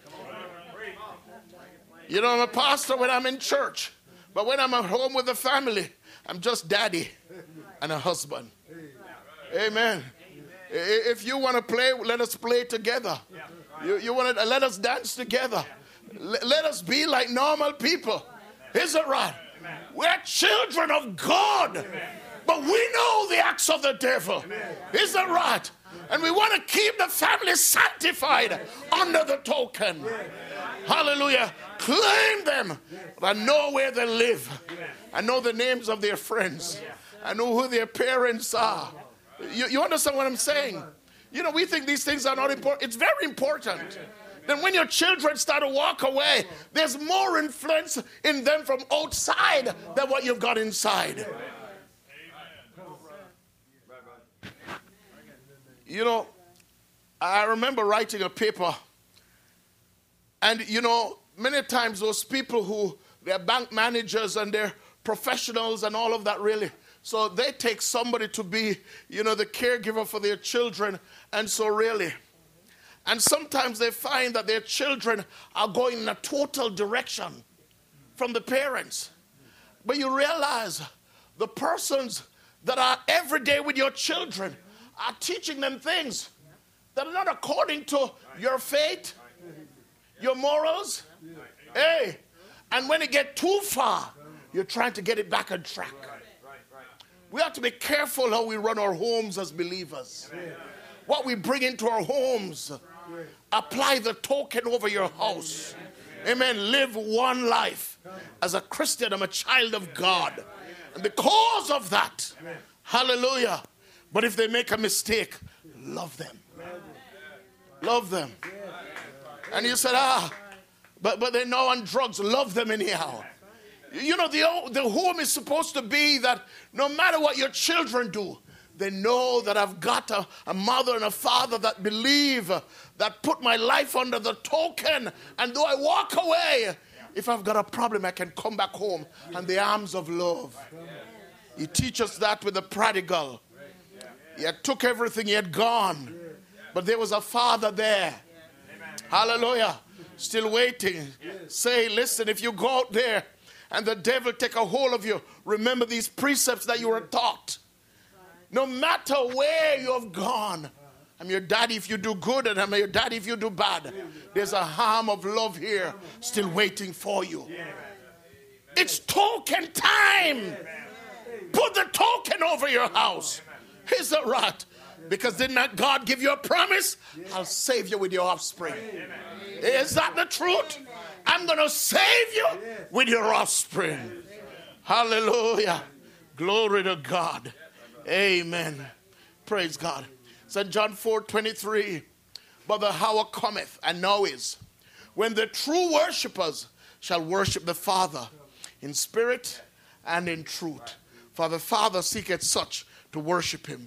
You know, I'm a pastor when I'm in church. But when I'm at home with the family, I'm just daddy and a husband. Amen. If you want to play, let us play together. You, you want to let us dance together. Let us be like normal people. Is it right? We're children of God. But we know the acts of the devil. Is that right? And we want to keep the family sanctified under the token. Hallelujah. Claim them. I know where they live. I know the names of their friends. I know who their parents are. You, you understand what I'm saying? You know, we think these things are not important. It's very important. Then when your children start to walk away, there's more influence in them from outside than what you've got inside. You know, I remember writing a paper, and you know, many times those people who, they're bank managers and they're professionals and all of that really, so they take somebody to be, you know, the caregiver for their children, and so really, and sometimes they find that their children are going in a total direction from the parents. But you realize the persons that are every day with your children are teaching them things that are not according to your faith, your morals. Hey, and when it gets too far, you're trying to get it back on track. We have to be careful how we run our homes as believers. What we bring into our homes. Apply the token over your house. Amen. Live one life. As a Christian, I'm a child of God. And because of that, hallelujah. But if they make a mistake, love them. Love them. And you said, ah, but, but they're now on drugs. Love them anyhow. You know, the, the home is supposed to be that no matter what your children do, they know that I've got a, a mother and a father that believe, uh, that put my life under the token. And though I walk away, if I've got a problem, I can come back home and the arms of love. He teaches that with the prodigal. He had took everything, he had gone. But there was a father there. Hallelujah. Still waiting. Say, listen, if you go out there and the devil take a hold of you, remember these precepts that you were taught. No matter where you have gone, I'm your daddy if you do good, and I'm your daddy if you do bad. There's a arm of love here still waiting for you. It's token time. Put the token over your house. Is that right? Because did not God give you a promise? I'll save you with your offspring. Is that the truth? I'm going to save you with your offspring. Hallelujah. Glory to God. Amen. Praise God. Saint John four twenty-three. But the hour cometh, and now is, when the true worshipers shall worship the Father in spirit and in truth. For the Father seeketh such to worship him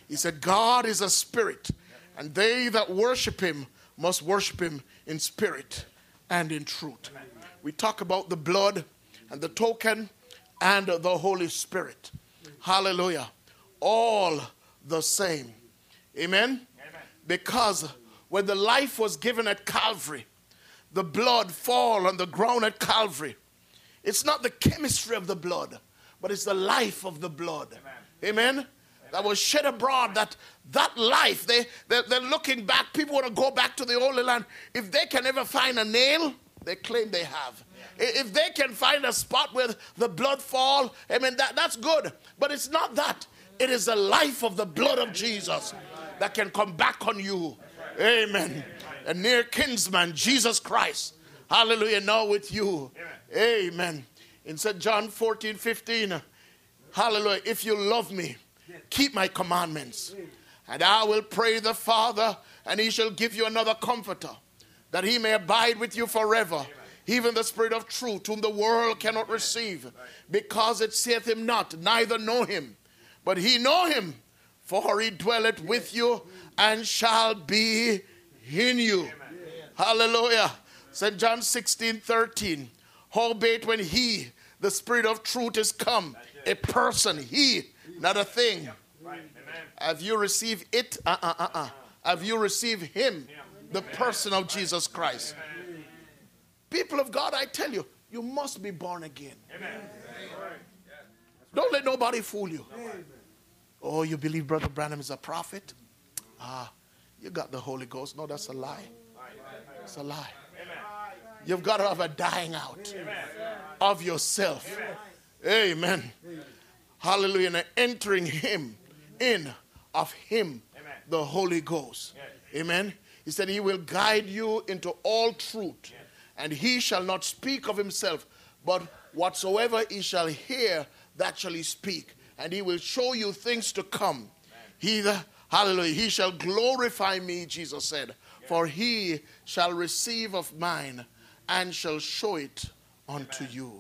He said, God is a spirit, and they that worship him must worship him in spirit and in truth. We talk about the blood and the token and the Holy Spirit. Hallelujah. All the same. Amen? Amen? Because when the life was given at Calvary, the blood fall on the ground at Calvary. It's not the chemistry of the blood, but it's the life of the blood. Amen? Amen? That was shed abroad, that that life, they, they're, they're looking back. People want to go back to the Holy Land. If they can ever find a nail, they claim they have. If they can find a spot where the blood fall, I mean, that, that's good. But it's not that. It is the life of the blood of Jesus that can come back on you. Amen. A near kinsman, Jesus Christ. Hallelujah. Now with you. Amen. In Saint John fourteen fifteen, hallelujah. If you love me, keep my commandments. And I will pray the Father, and he shall give you another comforter, that he may abide with you forever. Even the Spirit of truth, whom the world cannot receive, because it seeth him not, neither know him. But he know him, for he dwelleth with you, and shall be in you. Amen. Hallelujah. Saint John sixteen thirteen. Howbeit when he, the Spirit of truth, is come, a person, he, not a thing. Right. Have you received it? Uh, uh, uh, uh. Have you received him, the person of Jesus Christ? Amen. People of God, I tell you, you must be born again. Amen. Don't let nobody fool you. Amen. Oh, you believe Brother Branham is a prophet? Ah, you got the Holy Ghost. No, that's a lie. It's a lie. You've got to have a dying out of yourself. Amen. Hallelujah. And entering him, in of him, the Holy Ghost. Amen. He said he will guide you into all truth, and he shall not speak of himself, but whatsoever he shall hear, that shall he speak. And he will show you things to come. He, the, hallelujah, he shall glorify me, Jesus said, for he shall receive of mine and shall show it unto you.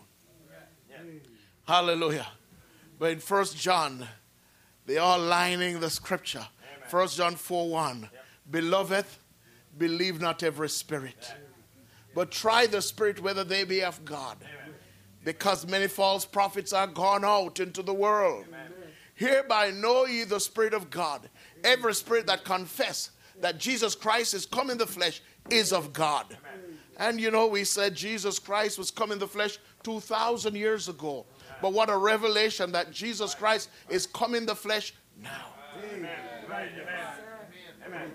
Hallelujah. But in First John, they are lining the scripture. First John four one. Beloved, believe not every spirit, but try the spirit whether they be of God. Because many false prophets are gone out into the world. Amen. Hereby know ye the Spirit of God. Every spirit that confess that Jesus Christ is come in the flesh is of God. Amen. And you know, we said Jesus Christ was come in the flesh two thousand years ago. Amen. But what a revelation that Jesus Christ is come in the flesh now. Amen. Amen. Amen.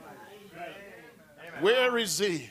Where is he?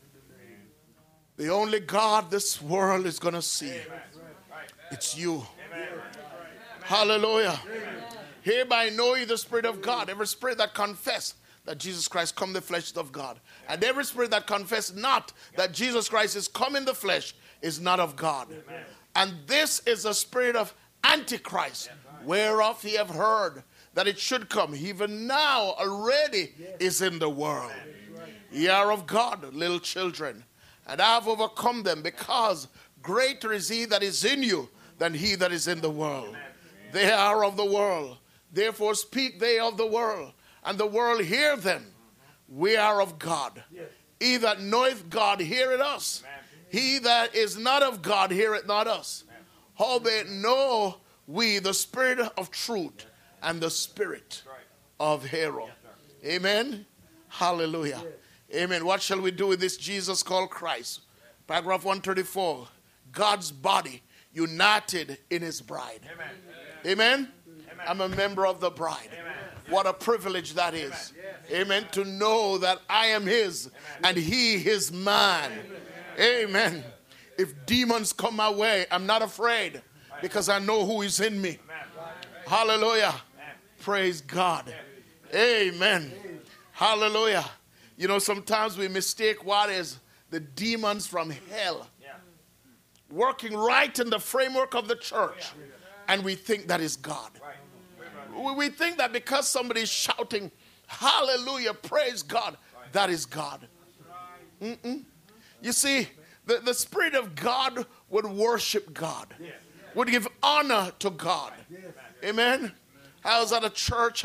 The only God this world is going to see. Amen. It's you. Amen. Hallelujah. Amen. Hereby know ye the Spirit of God. Every spirit that confess that Jesus Christ come in the flesh is of God. And every spirit that confess not that Jesus Christ is come in the flesh is not of God. Amen. And this is the spirit of Antichrist, whereof ye have heard that it should come. Even now already is in the world. Ye are of God, little children, and I have overcome them, because greater is he that is in you than he that is in the world. Amen. They are of the world. Therefore speak they of the world, and the world hear them. We are of God. Yes. He that knoweth God heareth us. Amen. He that is not of God heareth not us. Amen. Howbeit know we the spirit of truth and the spirit of error. Amen. Hallelujah. Amen. What shall we do with this Jesus called Christ? Paragraph one thirty-four. God's body united in his bride. Amen. Amen. Amen. I'm a member of the bride. Amen. What a privilege that is. Amen. Amen. To know that I am his. Amen. And he is mine. Amen. Amen. If demons come my way, I'm not afraid, because I know who is in me. Amen. Hallelujah. Amen. Praise God. Amen. Amen. Hallelujah. You know, sometimes we mistake what is the demons from hell working right in the framework of the church, and we think that is God. We think that because somebody is shouting, hallelujah, praise God, that is God. Mm-mm. You see, the, the Spirit of God would worship God, would give honor to God. Amen. I was at a church, and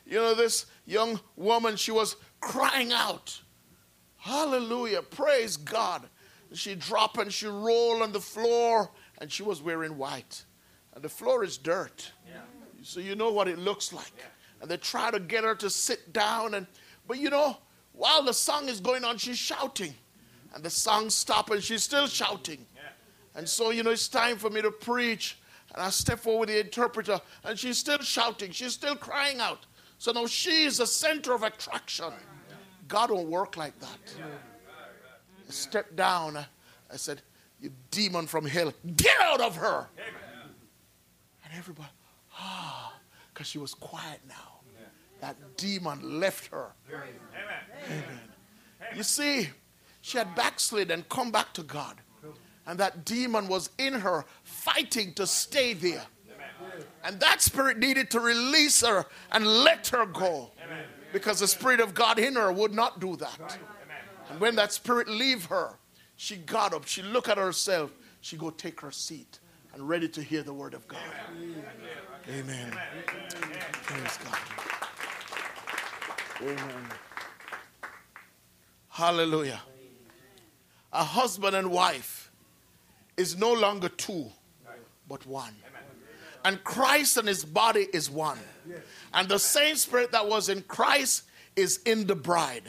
you know, this young woman, she was crying out. Hallelujah. Praise God. She dropped and she rolled on the floor, and she was wearing white. And the floor is dirt. Yeah. So you know what it looks like. Yeah. And they try to get her to sit down. And but you know, while the song is going on, she's shouting. And the song stopped and she's still shouting. Yeah. And so, you know, it's time for me to preach. And I step forward with the interpreter, and she's still shouting. She's still crying out. So now she is the center of attraction. Yeah. God don't work like that. Yeah. I stepped down. I said, you demon from hell, get out of her. Amen. And everybody, ah, because she was quiet now. Amen. That demon left her. Amen. Amen. Amen. You see, she had backslid and come back to God. And that demon was in her fighting to stay there. Amen. And that spirit needed to release her and let her go. Amen. Because the Spirit of God in her would not do that. Amen. And when that spirit leave her, she got up, she looked at herself, she go take her seat and ready to hear the word of God. Amen. Amen. Amen. Praise God. Amen. Hallelujah. A husband and wife is no longer two, but one. And Christ and his body is one. And the same spirit that was in Christ is in the bride,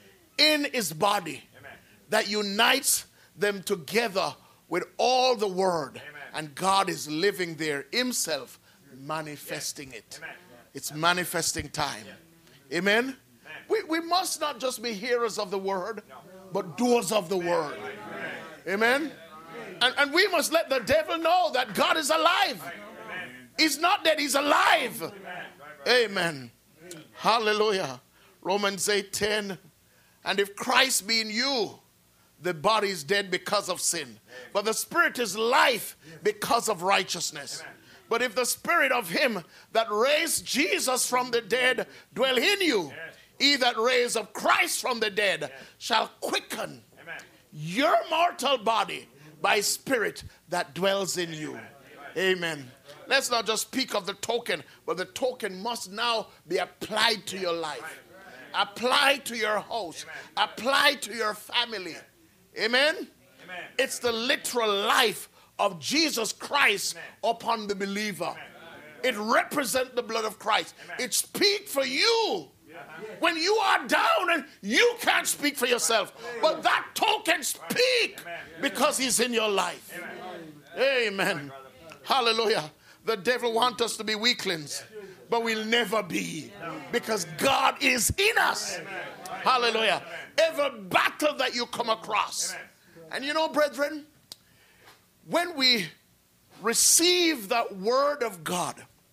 in his body, that unites them together with all the word. And God is living there himself, manifesting it. It's manifesting time. Amen? We, we must not just be hearers of the word, but doers of the word. Amen? And, and we must let the devil know that God is alive. He's not dead, he's alive. Amen. Hallelujah. Romans eight ten. And if Christ be in you, the body is dead because of sin, but the spirit is life because of righteousness. But if the spirit of him that raised Jesus from the dead dwell in you, he that raised up Christ from the dead shall quicken your mortal body by spirit that dwells in you. Amen. Let's not just speak of the token, but the token must now be applied to your life, applied to your house, applied to your family. Amen? Amen. It's the literal life of Jesus Christ Amen. Upon the believer. Amen. It represents the blood of Christ. Amen. It speaks for you. Yeah. When you are down and you can't speak for yourself, but that token speak because he's in your life. Amen. Amen. Hallelujah. The devil wants us to be weaklings, but we'll never be because God is in us. Amen. Hallelujah. Every battle that you come across. And you know, brethren, when we receive that word of God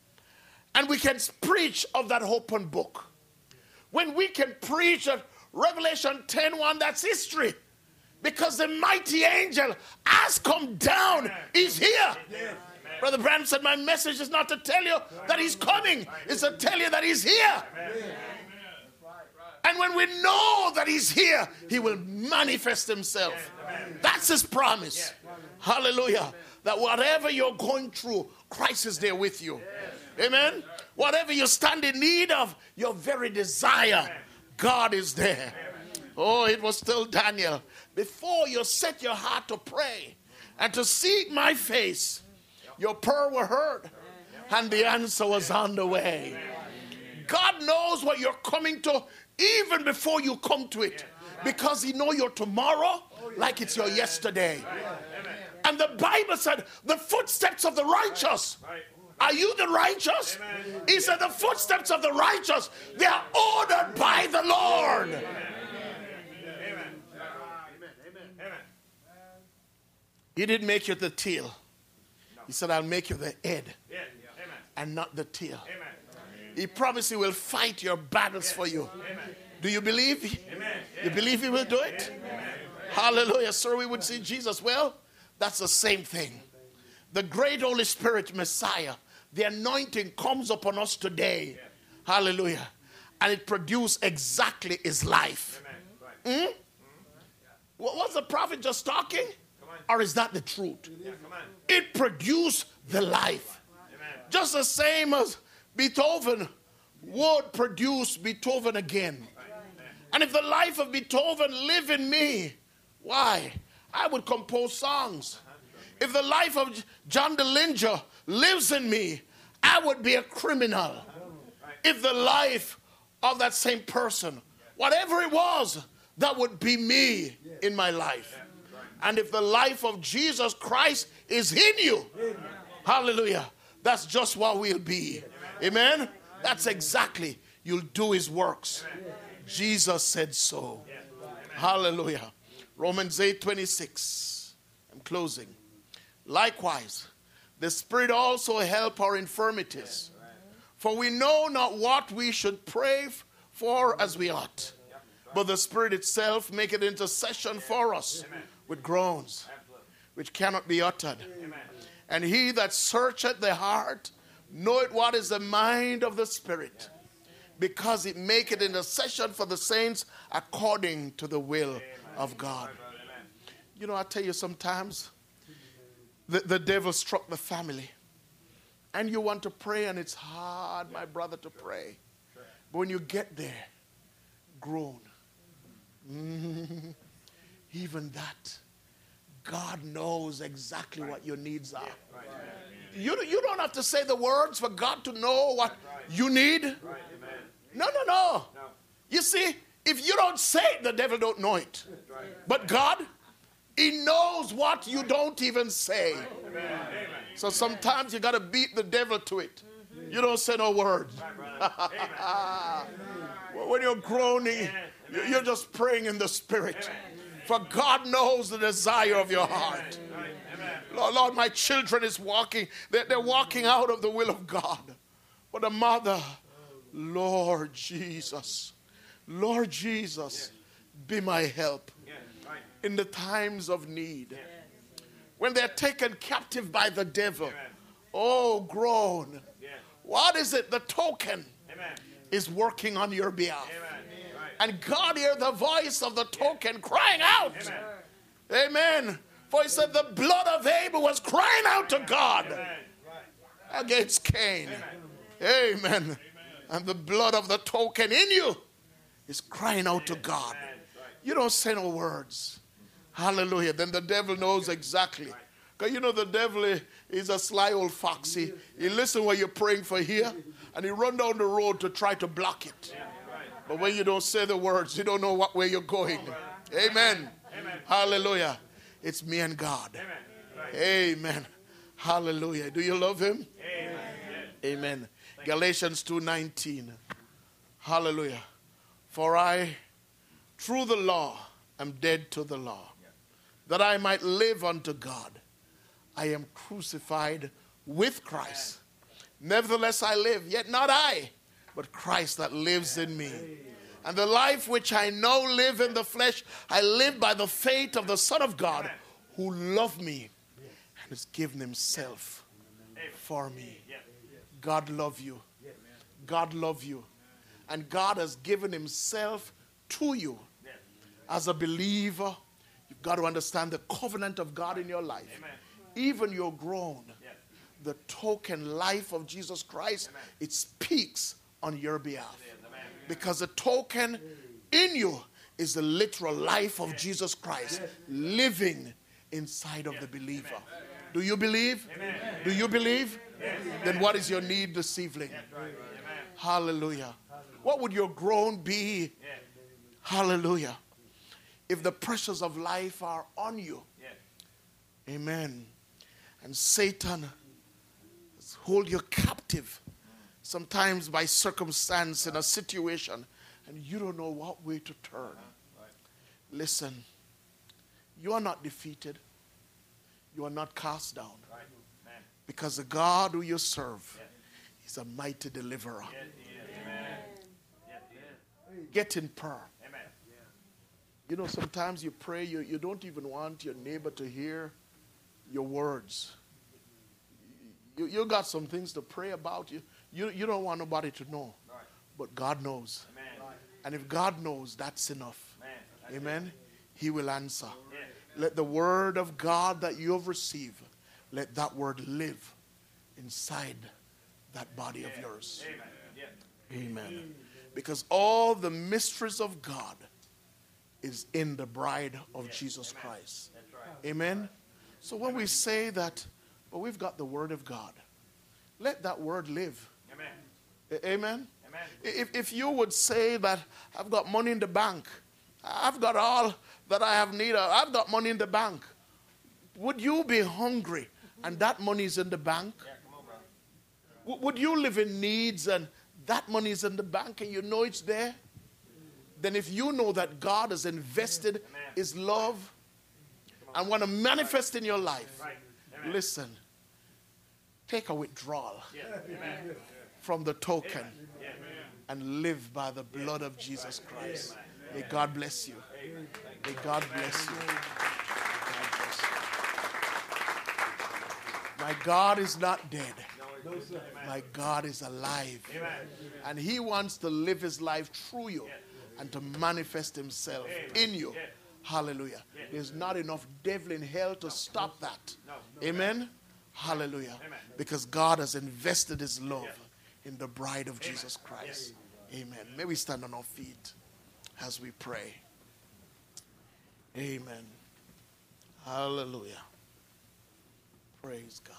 and we can preach of that open book, when we can preach of Revelation ten one, that's history. Because the mighty angel has come down. He's here. Brother Branham said, my message is not to tell you that he's coming. It's to tell you that he's here. And when we know that he's here, he will manifest himself. That's his promise. Hallelujah. That whatever you're going through, Christ is there with you. Amen. Whatever you stand in need of, your very desire, God is there. Oh, it was still Daniel. Before you set your heart to pray and to seek my face, your prayer were heard and the answer was on the way. God knows what you're coming to even before you come to it, because he knows your tomorrow like it's your yesterday. And the Bible said the footsteps of the righteous. Are you the righteous? He said the footsteps of the righteous, they are ordered by the Lord. He didn't make you the tail. He said, I'll make you the head and not the tail. He promised he will fight your battles for you. Do you believe? You believe he will do it? Hallelujah. Sir, we would see Jesus. Well, that's the same thing. The great Holy Spirit, Messiah, the anointing comes upon us today. Hallelujah. And it produces exactly his life. Hmm? Was the prophet just talking? Or is that the truth? It produced the life. Just the same as Beethoven would produce Beethoven again. And if the life of Beethoven lived in me, why? I would compose songs. If the life of John Dillinger lives in me, I would be a criminal. If the life of that same person, whatever it was, that would be me in my life. And if the life of Jesus Christ is in you, hallelujah, that's just what we'll be. Amen? That's exactly, you'll do his works. Jesus said so. Hallelujah. Romans eight twenty-six. I'm closing. Likewise, the Spirit also help our infirmities. For we know not what we should pray for as we ought. But the Spirit itself maketh intercession for us with groans, which cannot be uttered. And he that searcheth the heart knoweth what is the mind of the Spirit, because it maketh intercession for the saints according to the will of God. You know, I tell you, sometimes the, the devil struck the family. And you want to pray, and it's hard, my brother, to pray. But when you get there, groan. Mm, even that, God knows exactly what your needs are. You, you don't have to say the words for God to know what you need. No, no, no. You see, if you don't say it, the devil don't know it. But God, he knows what you don't even say. So sometimes you got to beat the devil to it. You don't say no words. When you're groaning, you're just praying in the Spirit. For God knows the desire of your heart. Lord, Lord, my children is walking. They're, they're walking out of the will of God. But a mother, Lord Jesus, Lord Jesus, be my help in the times of need. When they're taken captive by the devil, oh, groan. What is it? The token is working on your behalf. And God hear the voice of the token crying out. Amen. For he said the blood of Abel was crying out to God against Cain. Amen. And the blood of the token in you is crying out to God. You don't say no words. Hallelujah. Then the devil knows exactly. Because you know the devil is a sly old fox. He, he listens when you're praying for here, and he run down the road to try to block it. But when you don't say the words, you don't know what way you're going. Amen. Amen. Hallelujah. It's me and God. Amen. Amen. Hallelujah. Do you love him? Amen. Amen. Galatians two nineteen. Hallelujah. For I, through the law, am dead to the law, that I might live unto God. I am crucified with Christ. Nevertheless I live, yet not I, but Christ that lives in me. And the life which I now live in the flesh, I live by the faith of the Son of God, who loved me and has given himself for me. God love you. God love you. And God has given himself to you. As a believer, you've got to understand the covenant of God in your life. Amen. Even your grown, yeah. The token life of Jesus Christ, amen. It speaks on your behalf. Amen. Because the token in you is the literal life of Jesus Christ living inside of the believer. Do you believe? Amen. Do you believe? Yes. Then what is your need this evening? Yes. Hallelujah. What would your groan be? Yes. Hallelujah. If the pressures of life are on you. Yes. Amen. And Satan hold you captive sometimes by circumstance in a situation, and you don't know what way to turn. Right. Listen, you are not defeated. You are not cast down. Right. Because the God who you serve, yes. is a mighty deliverer. Yes, yes. Yes. Get in prayer. Amen. You know, sometimes you pray, you, you don't even want your neighbor to hear your words. You, you got some things to pray about. You, you, you don't want nobody to know. Right. But God knows. Amen. And if God knows, that's enough. Amen. Amen. He will answer. Yeah. Let the word of God that you have received, let that word live inside that body yeah. of yours. Amen. Yeah. Amen. Because all the mysteries of God is in the bride of Jesus Christ. Amen. So when we say that, but we've got the word of God, let that word live. Amen. Amen. If, if you would say that I've got money in the bank, I've got all that I have need of, I've got money in the bank, would you be hungry and that money is in the bank? Yeah, come on, brother. Would you live in needs and that money is in the bank and you know it's there? Then if you know that God has invested Amen. His love and want to manifest in your life, right. Listen, take a withdrawal yeah. from the token yeah. and live by the blood of Jesus Christ. May God bless you. May God bless you. My God is not dead. My God is alive. And He wants to live His life through you and to manifest Himself in you. Hallelujah. There's not enough devil in hell to stop that. Amen. Hallelujah. Because God has invested His love in the bride of Jesus Christ. Amen. May we stand on our feet as we pray. Amen. Hallelujah. Praise God.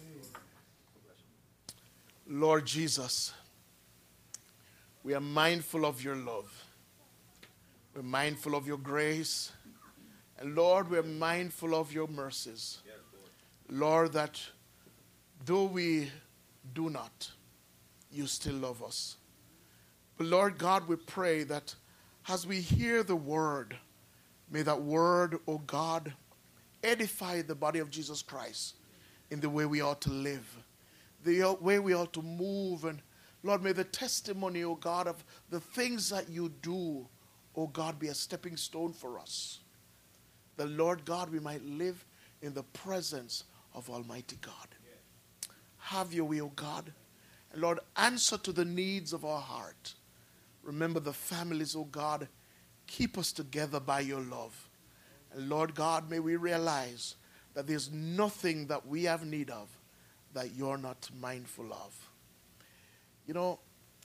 Lord Jesus, we are mindful of your love. We're mindful of your grace. And Lord, we're mindful of your mercies. Lord, that though we do not, you still love us. But Lord God, we pray that as we hear the word, may that word, oh God, edify the body of Jesus Christ in the way we ought to live, the way we ought to move. And Lord, may the testimony, oh God, of the things that you do, oh God, be a stepping stone for us. The Lord God, we might live in the presence of Almighty God. Have your way, oh God. And Lord, answer to the needs of our heart. Remember the families, oh God. Keep us together by your love. And Lord God, may we realize that there's nothing that we have need of that you're not mindful of. You know,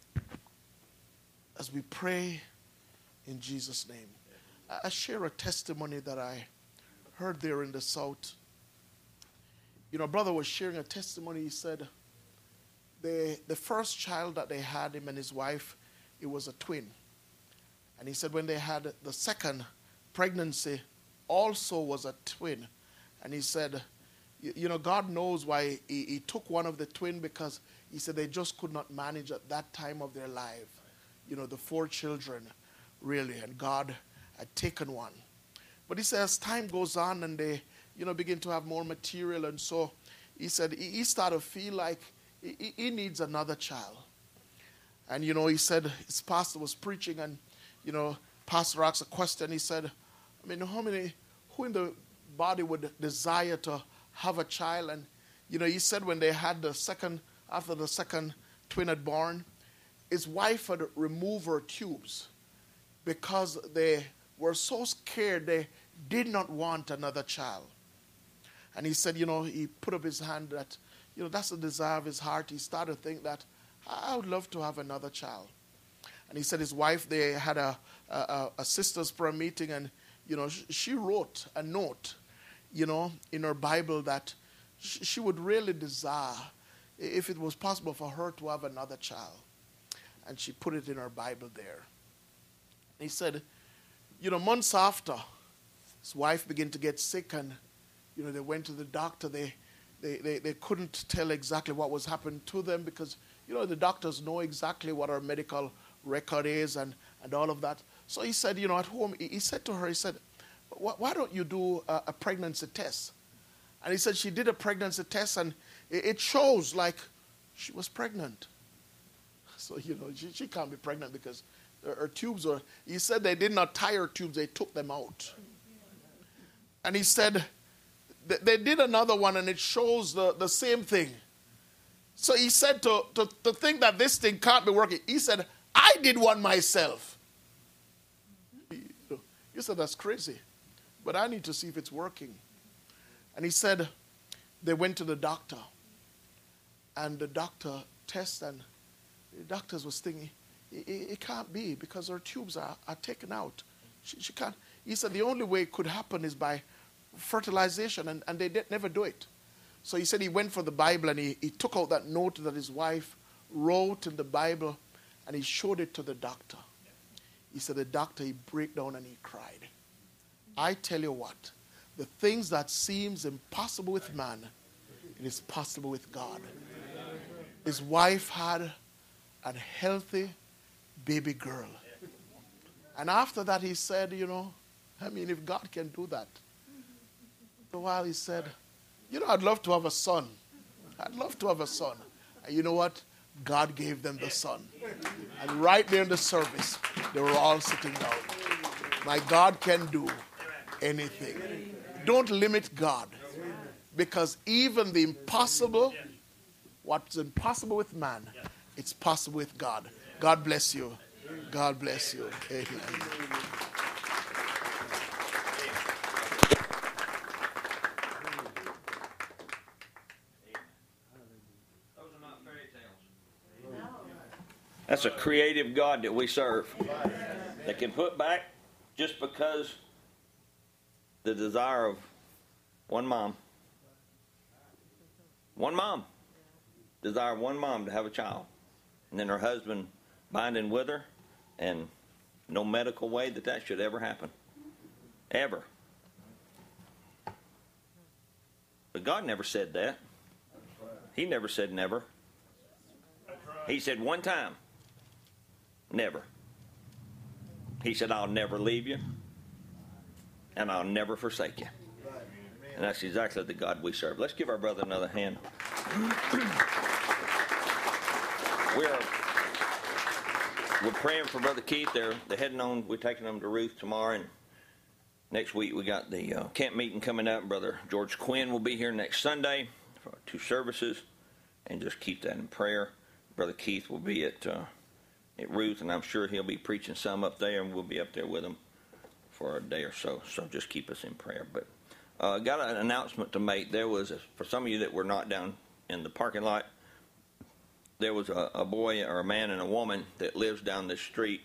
as we pray in Jesus' name, I share a testimony that I heard there in the South. You know, a brother was sharing a testimony. He said the, the first child that they had, him and his wife, it was a twin. And he said when they had the second pregnancy, also was a twin. And he said, you, you know, God knows why he, he took one of the twin, because he said they just could not manage at that time of their life. You know, the four children, really, and God had taken one. But he said as time goes on and they, you know, begin to have more material, and so he said he, he started to feel like he, he needs another child. And, you know, he said his pastor was preaching, and, you know, pastor asked a question. He said, I mean, how many, who in the body would desire to have a child? And, you know, he said when they had the second, after the second twin had born, his wife had removed her tubes because they were so scared they did not want another child. And he said, you know, he put up his hand that, you know, that's the desire of his heart. He started to think that I would love to have another child. And he said his wife, they had a, a, a sister's prayer meeting, and, you know, she, she wrote a note, you know, in her Bible that she, she would really desire, if it was possible for her to have another child. And she put it in her Bible there. He said, you know, months after, his wife began to get sick, and, you know, they went to the doctor. They, they, they, they couldn't tell exactly what was happening to them because, you know, the doctors know exactly what our medical record is and, and all of that. So he said, you know, at home, he, he said to her, he said, why don't you do a, a pregnancy test? And he said she did a pregnancy test, and it, it shows like she was pregnant. So, you know, she, she can't be pregnant because her, her tubes are, he said they did not tie her tubes, they took them out. And he said they, they did another one, and it shows the, the same thing. So he said to, to, to think that this thing can't be working, he said, I did one myself. You said, that's crazy, but I need to see if it's working. And he said they went to the doctor, and the doctor tested, and The doctors was thinking, it, it, it can't be because her tubes are, are taken out. She, she can't. He said the only way it could happen is by fertilization, and, and they did, never do it. So he said he went for the Bible, and he, he took out that note that his wife wrote in the Bible, and he showed it to the doctor. He said the doctor, he broke down and he cried. I tell you what, the things that seems impossible with man, it is possible with God. His wife had a healthy baby girl. And after that he said, you know, I mean, if God can do that. After a while he said, you know, I'd love to have a son. I'd love to have a son. And you know what? God gave them the son. And right there in the service, they were all sitting down. My God can do anything. Don't limit God. Because even the impossible, what's impossible with man, it's possible with God. God bless you. God bless you. Amen. That's a creative God that we serve, that can put back just because the desire of one mom, one mom, desire one mom to have a child, and then her husband binding with her, and no medical way that that should ever happen, ever. But God never said that. He never said never. He said one time. Never. He said, I'll never leave you, and I'll never forsake you. And that's exactly the God we serve. Let's give our brother another hand. We're, we're praying for Brother Keith. They're, they're heading on. We're taking them to Ruth tomorrow, and next week we got the uh, camp meeting coming up. Brother George Quinn will be here next Sunday for two services, and just keep that in prayer. Brother Keith will be at... Uh, at Ruth, and I'm sure he'll be preaching some up there, and we'll be up there with him for a day or so. So just keep us in prayer. But I uh, got an announcement to make. There was, a, for some of you that were not down in the parking lot, there was a, a boy or a man and a woman that lives down this street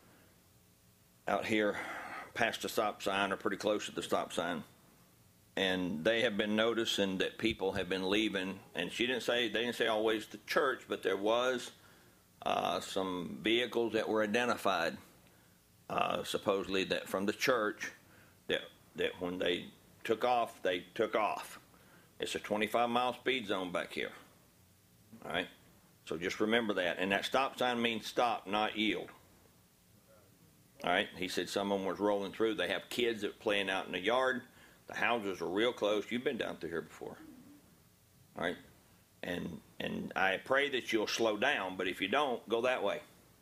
out here past the stop sign, or pretty close to the stop sign. And they have been noticing that people have been leaving, and she didn't say, they didn't say always the church, but there was Uh, some vehicles that were identified, uh, supposedly that from the church, that that when they took off, they took off. It's a twenty-five mile speed zone back here. All right, so just remember that. And that stop sign means stop, not yield. All right, he said some of them was rolling through. They have kids that playing out in the yard. The houses are real close. You've been down through here before. All right. And and I pray that you'll slow down, but if you don't, go that way.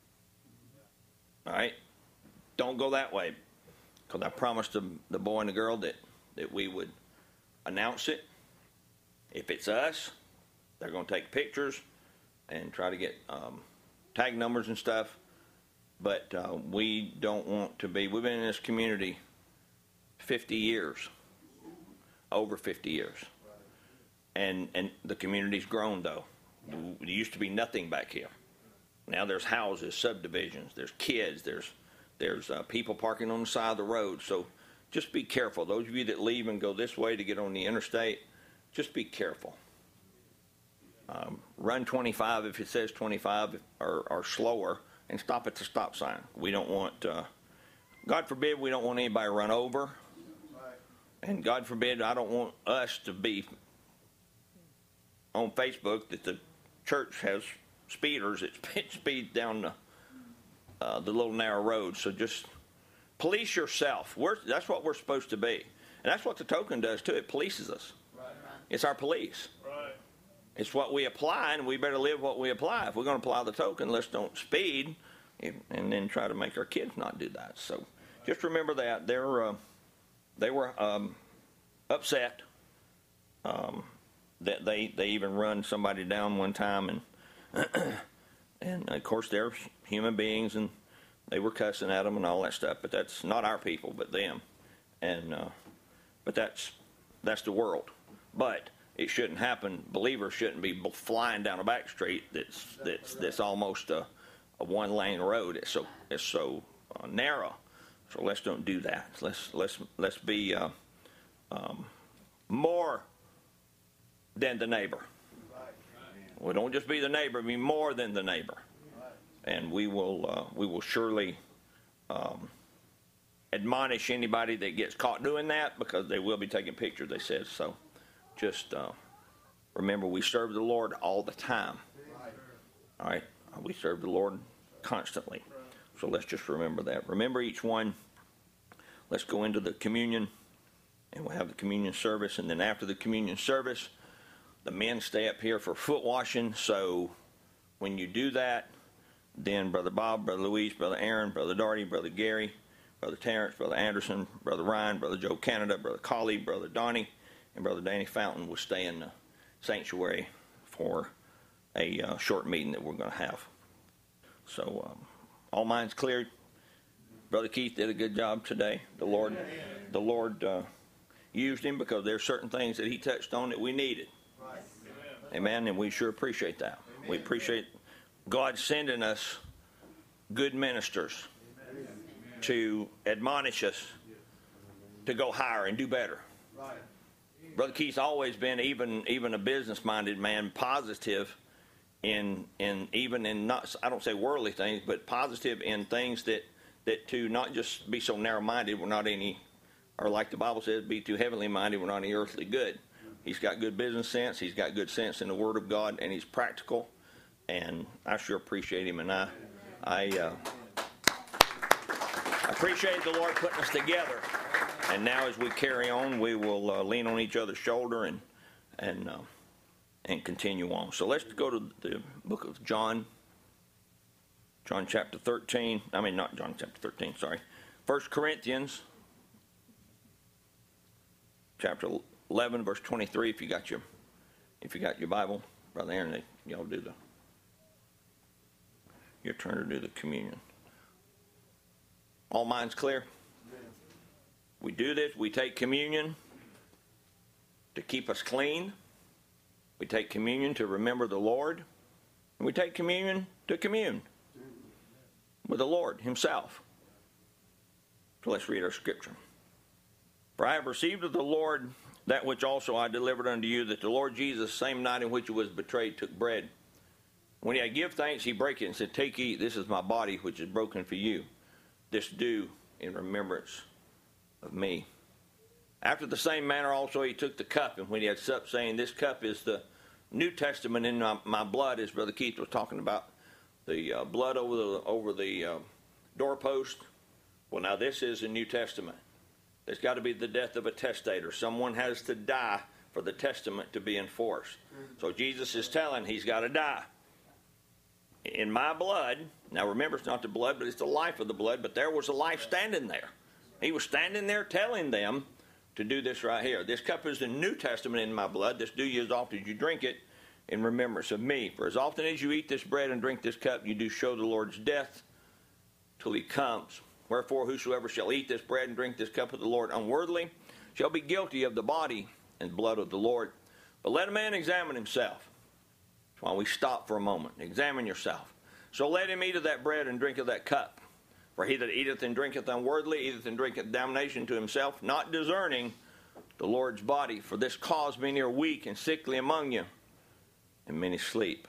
All right? Don't go that way. Because I promised the, the boy and the girl that, that we would announce it. If it's us, they're going to take pictures and try to get um, tag numbers and stuff. But uh, we don't want to be, we've been in this community fifty years, over fifty years. And and the community's grown, though. There used to be nothing back here. Now there's houses, subdivisions, there's kids, there's there's uh, people parking on the side of the road. So just be careful. Those of you that leave and go this way to get on the interstate, just be careful. Um, run twenty-five if it says twenty-five, or, or slower, and stop at the stop sign. We don't want, uh, God forbid, we don't want anybody to run over. And God forbid, I don't want us to be on Facebook that the church has speeders that speed down the uh, the little narrow road. So just police yourself. We're, that's what we're supposed to be, and that's what the token does too. It polices us. Right. It's our police. Right. It's what we apply, and we better live what we apply. If we're going to apply the token, let's don't speed, and then try to make our kids not do that. So just remember that they're uh, they were um, upset. Um, That they, they even run somebody down one time, and and of course they're human beings, and they were cussing at them and all that stuff. But that's not our people, but them, and uh, but that's that's the world. But it shouldn't happen. Believers shouldn't be flying down a back street that's that's that's almost a, a one lane road. It's so it's so uh, narrow. So let's don't do that. Let's let's let's be uh, um, more than the neighbor. We don't just be the neighbor. Be more than the neighbor, and we will uh, we will surely um, admonish anybody that gets caught doing that, because they will be taking pictures. They said so. Just uh, remember, we serve the Lord all the time. All right, we serve the Lord constantly. So let's just remember that. Remember each one. Let's go into the communion, and we'll have the communion service. And then after the communion service, the men stay up here for foot washing. So when you do that, then Brother Bob, Brother Louise, Brother Aaron, Brother Darty, Brother Gary, Brother Terrence, Brother Anderson, Brother Ryan, Brother Joe Canada, Brother Colley, Brother Donnie, and Brother Danny Fountain will stay in the sanctuary for a uh, short meeting that we're going to have. So um, all minds cleared. Brother Keith did a good job today. The Lord, the Lord uh, used him, because there are certain things that he touched on that we needed. Amen. And we sure appreciate that. We appreciate God sending us good ministers to admonish us to go higher and do better. Brother Keith's always been, even even a business-minded man, positive in in even in not, I don't say worldly things, but positive in things that that to not just be so narrow-minded, we're not any, or like the Bible says, be too heavenly minded, we're not any earthly good. He's got good business sense. He's got good sense in the Word of God, and he's practical. And I sure appreciate him, and I I uh, appreciate the Lord putting us together. And now, as we carry on, we will uh, lean on each other's shoulder and and uh, and continue on. So let's go to the book of John, John chapter thirteen. I mean, not John chapter thirteen. Sorry, First Corinthians chapter eleven, verse twenty-three. If you got your if you got your Bible, Brother Aaron, y'all do the your turn to do the communion. All minds clear? We do this. We take communion to keep us clean. We take communion to remember the Lord. And we take communion to commune with the Lord himself. So let's read our scripture. For I have received of the Lord that which also I delivered unto you, that the Lord Jesus, same night in which he was betrayed, took bread. When he had given thanks, he brake it and said, Take, eat, this is my body, which is broken for you. This do in remembrance of me. After the same manner also he took the cup, and when he had supped, saying, This cup is the New Testament in my, my blood, as Brother Keith was talking about, the uh, blood over the over the uh, doorpost. Well, now this is the New Testament. There's got to be the death of a testator. Someone has to die for the testament to be enforced. So Jesus is telling he's got to die. In my blood, now remember, it's not the blood, but it's the life of the blood, but there was a life standing there. He was standing there telling them to do this right here. This cup is the New Testament in my blood. This do you as often as you drink it in remembrance of me. For as often as you eat this bread and drink this cup, you do show the Lord's death till he comes. Wherefore, whosoever shall eat this bread and drink this cup of the Lord unworthily shall be guilty of the body and blood of the Lord. But let a man examine himself. That's why we stop for a moment. Examine yourself. So let him eat of that bread and drink of that cup. For he that eateth and drinketh unworthily eateth and drinketh damnation to himself, not discerning the Lord's body. For this cause many are weak and sickly among you, and many sleep.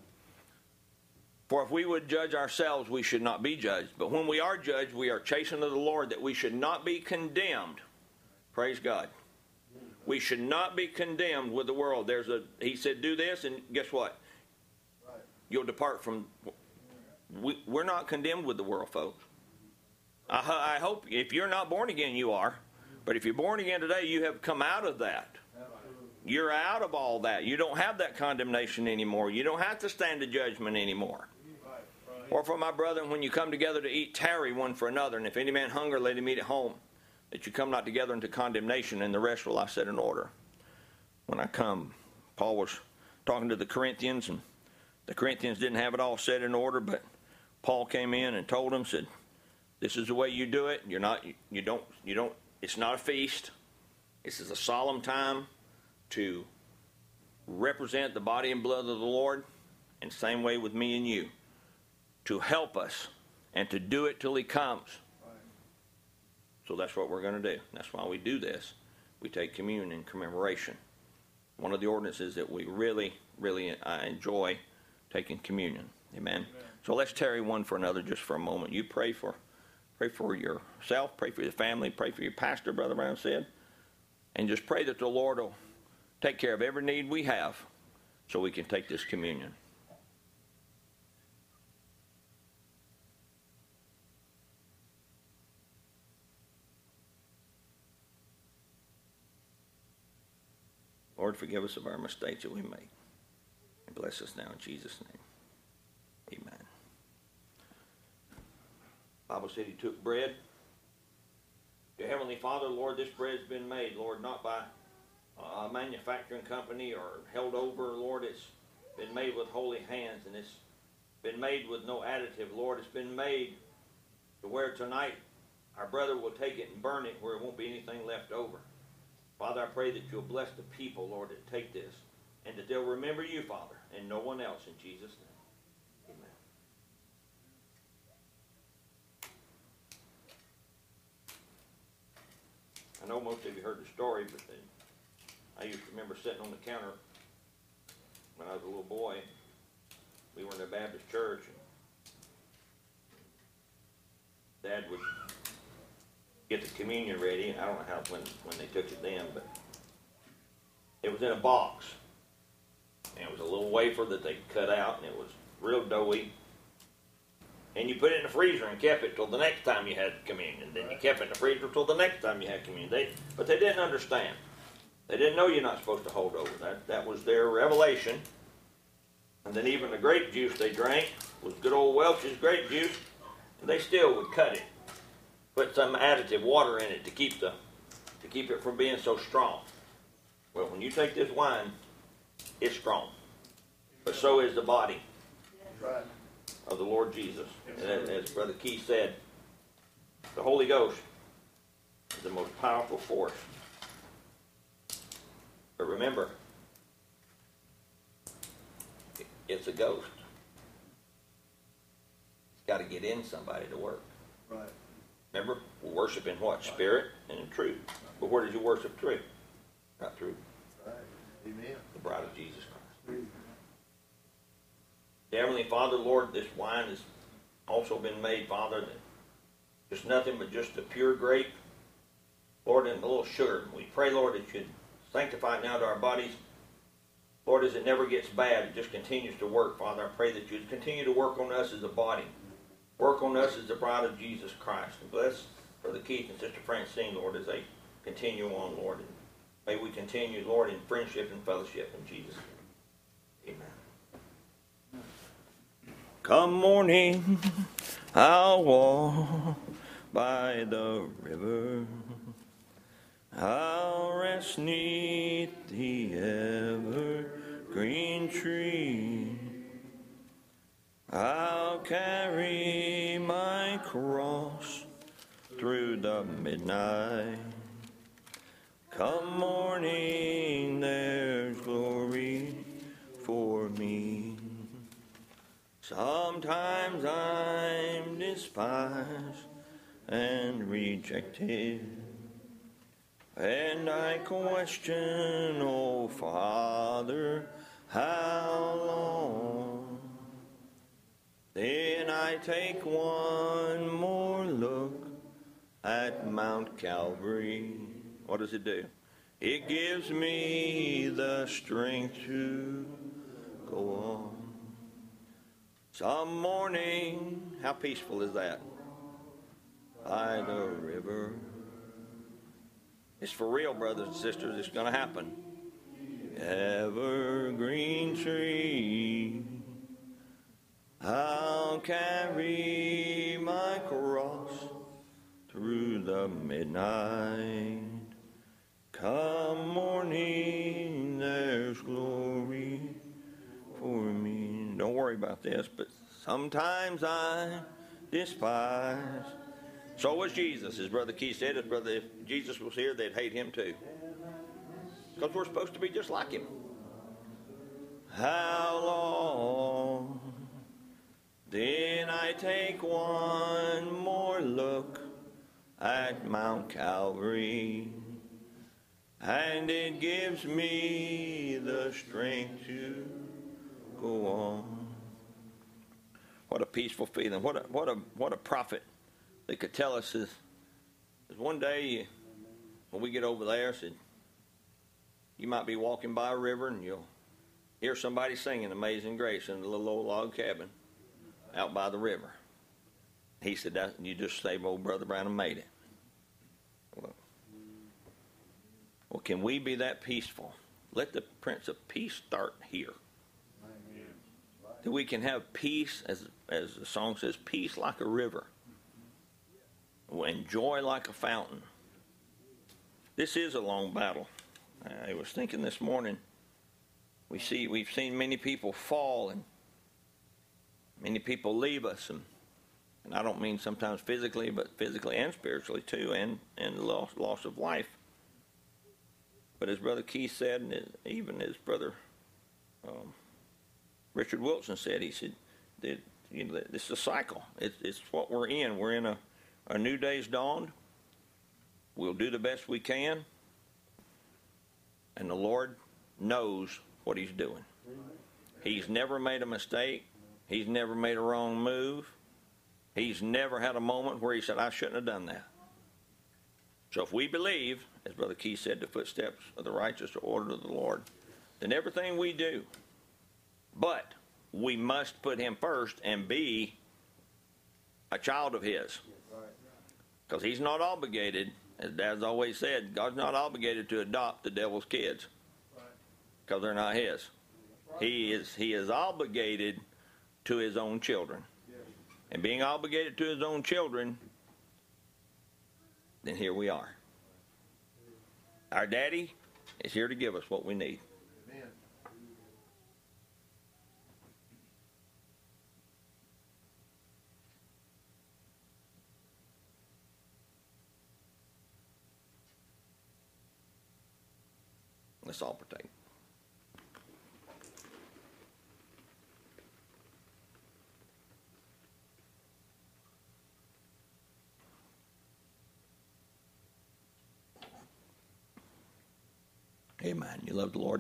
For if we would judge ourselves, we should not be judged. But when we are judged, we are chastened of the Lord, that we should not be condemned. Praise God. We should not be condemned with the world. There's a he said, do this, and guess what? You'll depart from. We, we're not condemned with the world, folks. I, I hope if you're not born again, you are. But if you're born again today, you have come out of that. You're out of all that. You don't have that condemnation anymore. You don't have to stand to judgment anymore. Or for my brethren, when you come together to eat, tarry one for another. And if any man hunger, let him eat at home, that you come not together into condemnation, and the rest will I set in order. When I come, Paul was talking to the Corinthians, and the Corinthians didn't have it all set in order, but Paul came in and told them, said, this is the way you do it. You're not, you don't, you don't, it's not a feast. This is a solemn time to represent the body and blood of the Lord, and same way with me and you, to help us and to do it till he comes. So that's what we're going to do. That's why we do this. We take communion in commemoration. One of the ordinances that we really, really uh, enjoy taking communion. Amen? Amen. So let's tarry one for another just for a moment. You pray for, pray for yourself, pray for your family, pray for your pastor, Brother Brown said, and just pray that the Lord will take care of every need we have so we can take this communion. Lord, forgive us of our mistakes that we make. And bless us now in Jesus' name. Amen. Bible said he took bread. Dear Heavenly Father, Lord, this bread's been made, Lord, not by a manufacturing company or held over, Lord. It's been made with holy hands, and it's been made with no additive, Lord. It's been made to where tonight our brother will take it and burn it where it won't be anything left over. Father, I pray that you'll bless the people, Lord, that take this, and that they'll remember you, Father, and no one else, in Jesus' name. Amen. I know most of you heard the story, but then I used to remember sitting on the counter when I was a little boy. We were in a Baptist church, and Dad would get the communion ready. I don't know how when when they took it then, but it was in a box, and it was a little wafer that they cut out, and it was real doughy. And you put it in the freezer and kept it till the next time you had communion. Then you kept it in the freezer till the next time you had communion. They, but they didn't understand. They didn't know you're not supposed to hold over. That that was their revelation. And then even the grape juice they drank was good old Welch's grape juice, and they still would cut it. Put some additive water in it to keep the to keep it from being so strong. Well, when you take this wine, it's strong. But so is the body of the Lord Jesus. And as Brother Keith said, the Holy Ghost is the most powerful force. But remember, it's a ghost. It's got to get in somebody to work. Right. Remember, we worship in what? Spirit and in truth. But where did you worship truth? Not truth. Right. Amen. The bride of Jesus Christ. The Heavenly Father, Lord, this wine has also been made, Father, that just nothing but just the pure grape, Lord, and a little sugar. We pray, Lord, that you'd sanctify it now to our bodies. Lord, as it never gets bad, it just continues to work, Father. I pray that you'd continue to work on us as a body. Work on us as the bride of Jesus Christ. And bless Brother Keith and Sister Francine, Lord, as they continue on, Lord. And may we continue, Lord, in friendship and fellowship in Jesus' name. Amen. Come morning, I'll walk by the river. I'll rest 'neath the evergreen tree. I'll carry my cross through the midnight. Come morning, there's glory for me. Sometimes I'm despised and rejected, and I question, oh Father, how long? Then I take one more look at Mount Calvary. What does it do? It gives me the strength to go on. Some morning, how peaceful is that? By the river. It's for real, brothers and sisters. It's going to happen. Evergreen tree, I'll carry my cross through the midnight. Come morning, there's glory for me. Don't worry about this, but sometimes I despise. So was Jesus. As Brother Keith said, if, brother, if Jesus was here, they'd hate him too. Because we're supposed to be just like him. how long? Then I take one more look at Mount Calvary, and it gives me the strength to go on. What a peaceful feeling. What a what a what a prophet that could tell us is, is one day you, when we get over there, said you might be walking by a river and you'll hear somebody singing Amazing Grace in a little old log cabin out by the river. He said, that you just saved old Brother Branham made it. Well, well, can we be that peaceful? Let the Prince of Peace start here. That we can have peace, as as the song says, peace like a river, and joy like a fountain. This is a long battle. I was thinking this morning, we see we've seen many people fall and many people leave us, and, and I don't mean sometimes physically, but physically and spiritually too, and, and loss, loss of life. But as Brother Keith said, and even as Brother um, Richard Wilson said, he said, that, you know, this is a cycle. It's, it's what we're in. We're in a, a new day's dawned. We'll do the best we can, and the Lord knows what He's doing. He's never made a mistake. He's never made a wrong move. He's never had a moment where He said, I shouldn't have done that. So if we believe, as Brother Keith said, the footsteps of the righteous are ordered of the Lord, then everything we do, but we must put Him first and be a child of His. Because He's not obligated, as Dad's always said, God's not obligated to adopt the devil's kids. Because they're not His. He is, he is obligated to His own children. And being obligated to His own children, then here we are. Our Daddy is here to give us what we need. Amen. Let's all partake. Amen. You love the Lord?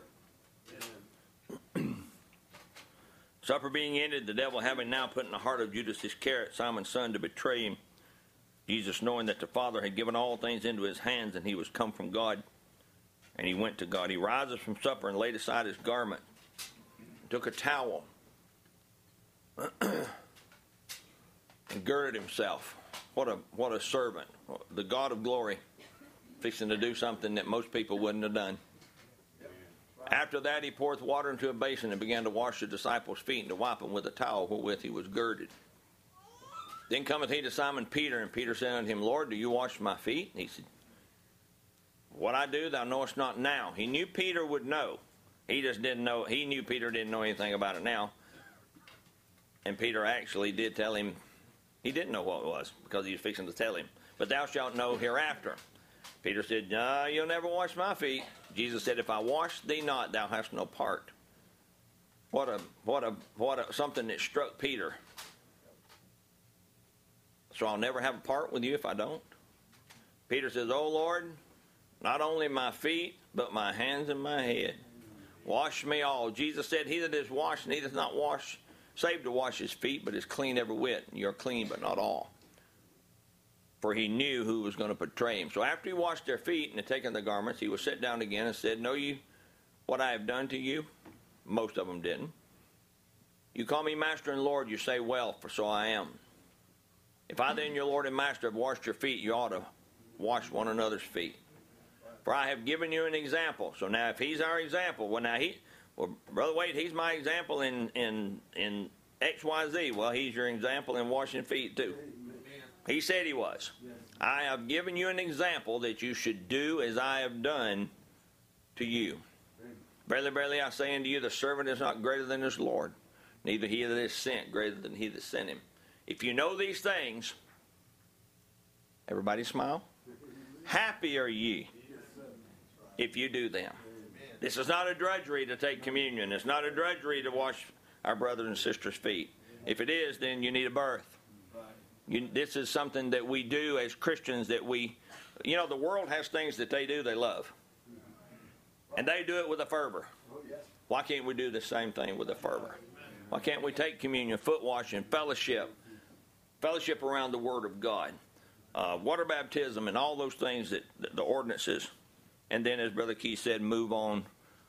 Supper being ended, the devil having now put in the heart of Judas Iscariot, Simon's son, to betray him, Jesus, knowing that the Father had given all things into His hands, and He was come from God, and He went to God. He rises from supper and laid aside His garment, took a towel, and girded Himself. What a what a servant. The God of glory, fixing to do something that most people wouldn't have done. After that, He poureth water into a basin and began to wash the disciples' feet and to wipe them with a towel wherewith He was girded. Then cometh He to Simon Peter, and Peter said unto Him, Lord, do you wash my feet? And He said, what I do thou knowest not now. He knew Peter would know. He just didn't know. He knew Peter didn't know anything about it now. And Peter actually did tell him, he didn't know what it was, because he was fixing to tell him. But thou shalt know hereafter. Peter said, no, you'll never wash my feet. Jesus said, if I wash thee not, thou hast no part. What a, what a, what a, something that struck Peter. So I'll never have a part with you if I don't. Peter says, oh Lord, not only my feet, but my hands and my head. Wash me all. Jesus said, he that is washed needeth not wash, save to wash his feet, but is clean every whit. You're clean, but not all. For he knew who was going to betray him. So after he washed their feet and had taken the garments, he was set down again and said, know you what I have done to you? Most of them didn't. You call me Master and Lord, you say, well, for so I am. If I then, your Lord and Master, have washed your feet, you ought to wash one another's feet. For I have given you an example. So now if he's our example, well now he, well Brother Wade, he's my example in, in, in X Y Z. Well, he's your example in washing feet too. He said he was. I have given you an example that you should do as I have done to you. Verily, verily, I say unto you, the servant is not greater than his Lord, neither he that is sent greater than he that sent him. If you know these things, everybody smile. Happy are ye if you do them. This is not a drudgery to take communion. It's not a drudgery to wash our brothers and sisters' feet. If it is, then you need a birth. You, this is something that we do as Christians that we, you know, the world has things that they do they love. And they do it with a fervor. Why can't we do the same thing with a fervor? Why can't we take communion, foot washing, fellowship, fellowship around the Word of God, uh, water baptism, and all those things that, that the ordinances, and then as Brother Keith said, move on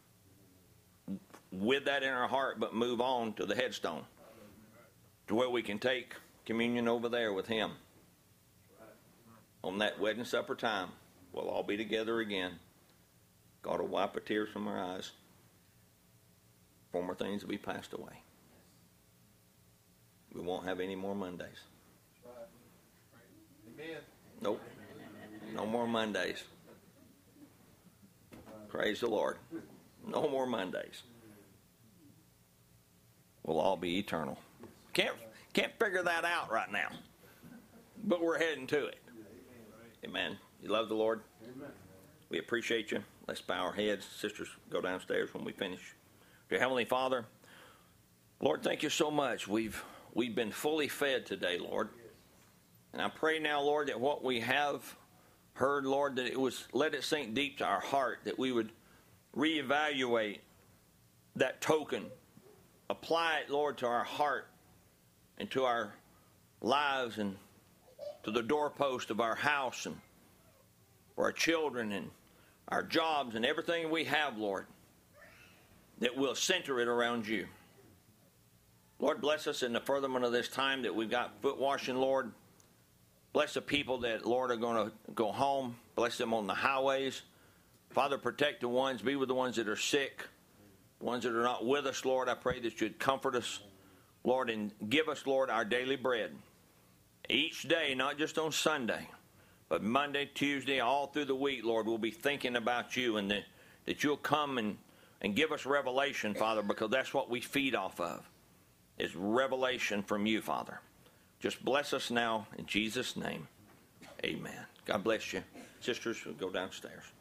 with that in our heart, but move on to the headstone, to where we can take communion over there with Him. On that wedding supper time, we'll all be together again. God will wipe the tears from our eyes. Former things will be passed away. We won't have any more Mondays. Amen. Nope. No more Mondays. Praise the Lord. No more Mondays. We'll all be eternal. Can't can't figure that out right now. But we're heading to it. Amen. You love the Lord? Amen. We appreciate you. Let's bow our heads. Sisters, go downstairs when we finish. Dear Heavenly Father, Lord, thank you so much. We've we've been fully fed today, Lord. And I pray now, Lord, that what we have heard, Lord, that it was let it sink deep to our heart, that we would reevaluate that token, apply it, Lord, to our heart and to our lives and to the doorpost of our house and for our children and our jobs and everything we have, Lord, that we'll center it around you. Lord, bless us in the furtherment of this time that we've got foot washing, Lord. Bless the people that, Lord, are going to go home. Bless them on the highways. Father, protect the ones, be with the ones that are sick, the ones that are not with us, Lord. I pray that you'd comfort us, Lord, and give us, Lord, our daily bread. Each day, not just on Sunday, but Monday, Tuesday, all through the week, Lord, we'll be thinking about you and that, that you'll come and, and give us revelation, Father, because that's what we feed off of, is revelation from you, Father. Just bless us now in Jesus' name. Amen. God bless you. Sisters, we'll go downstairs.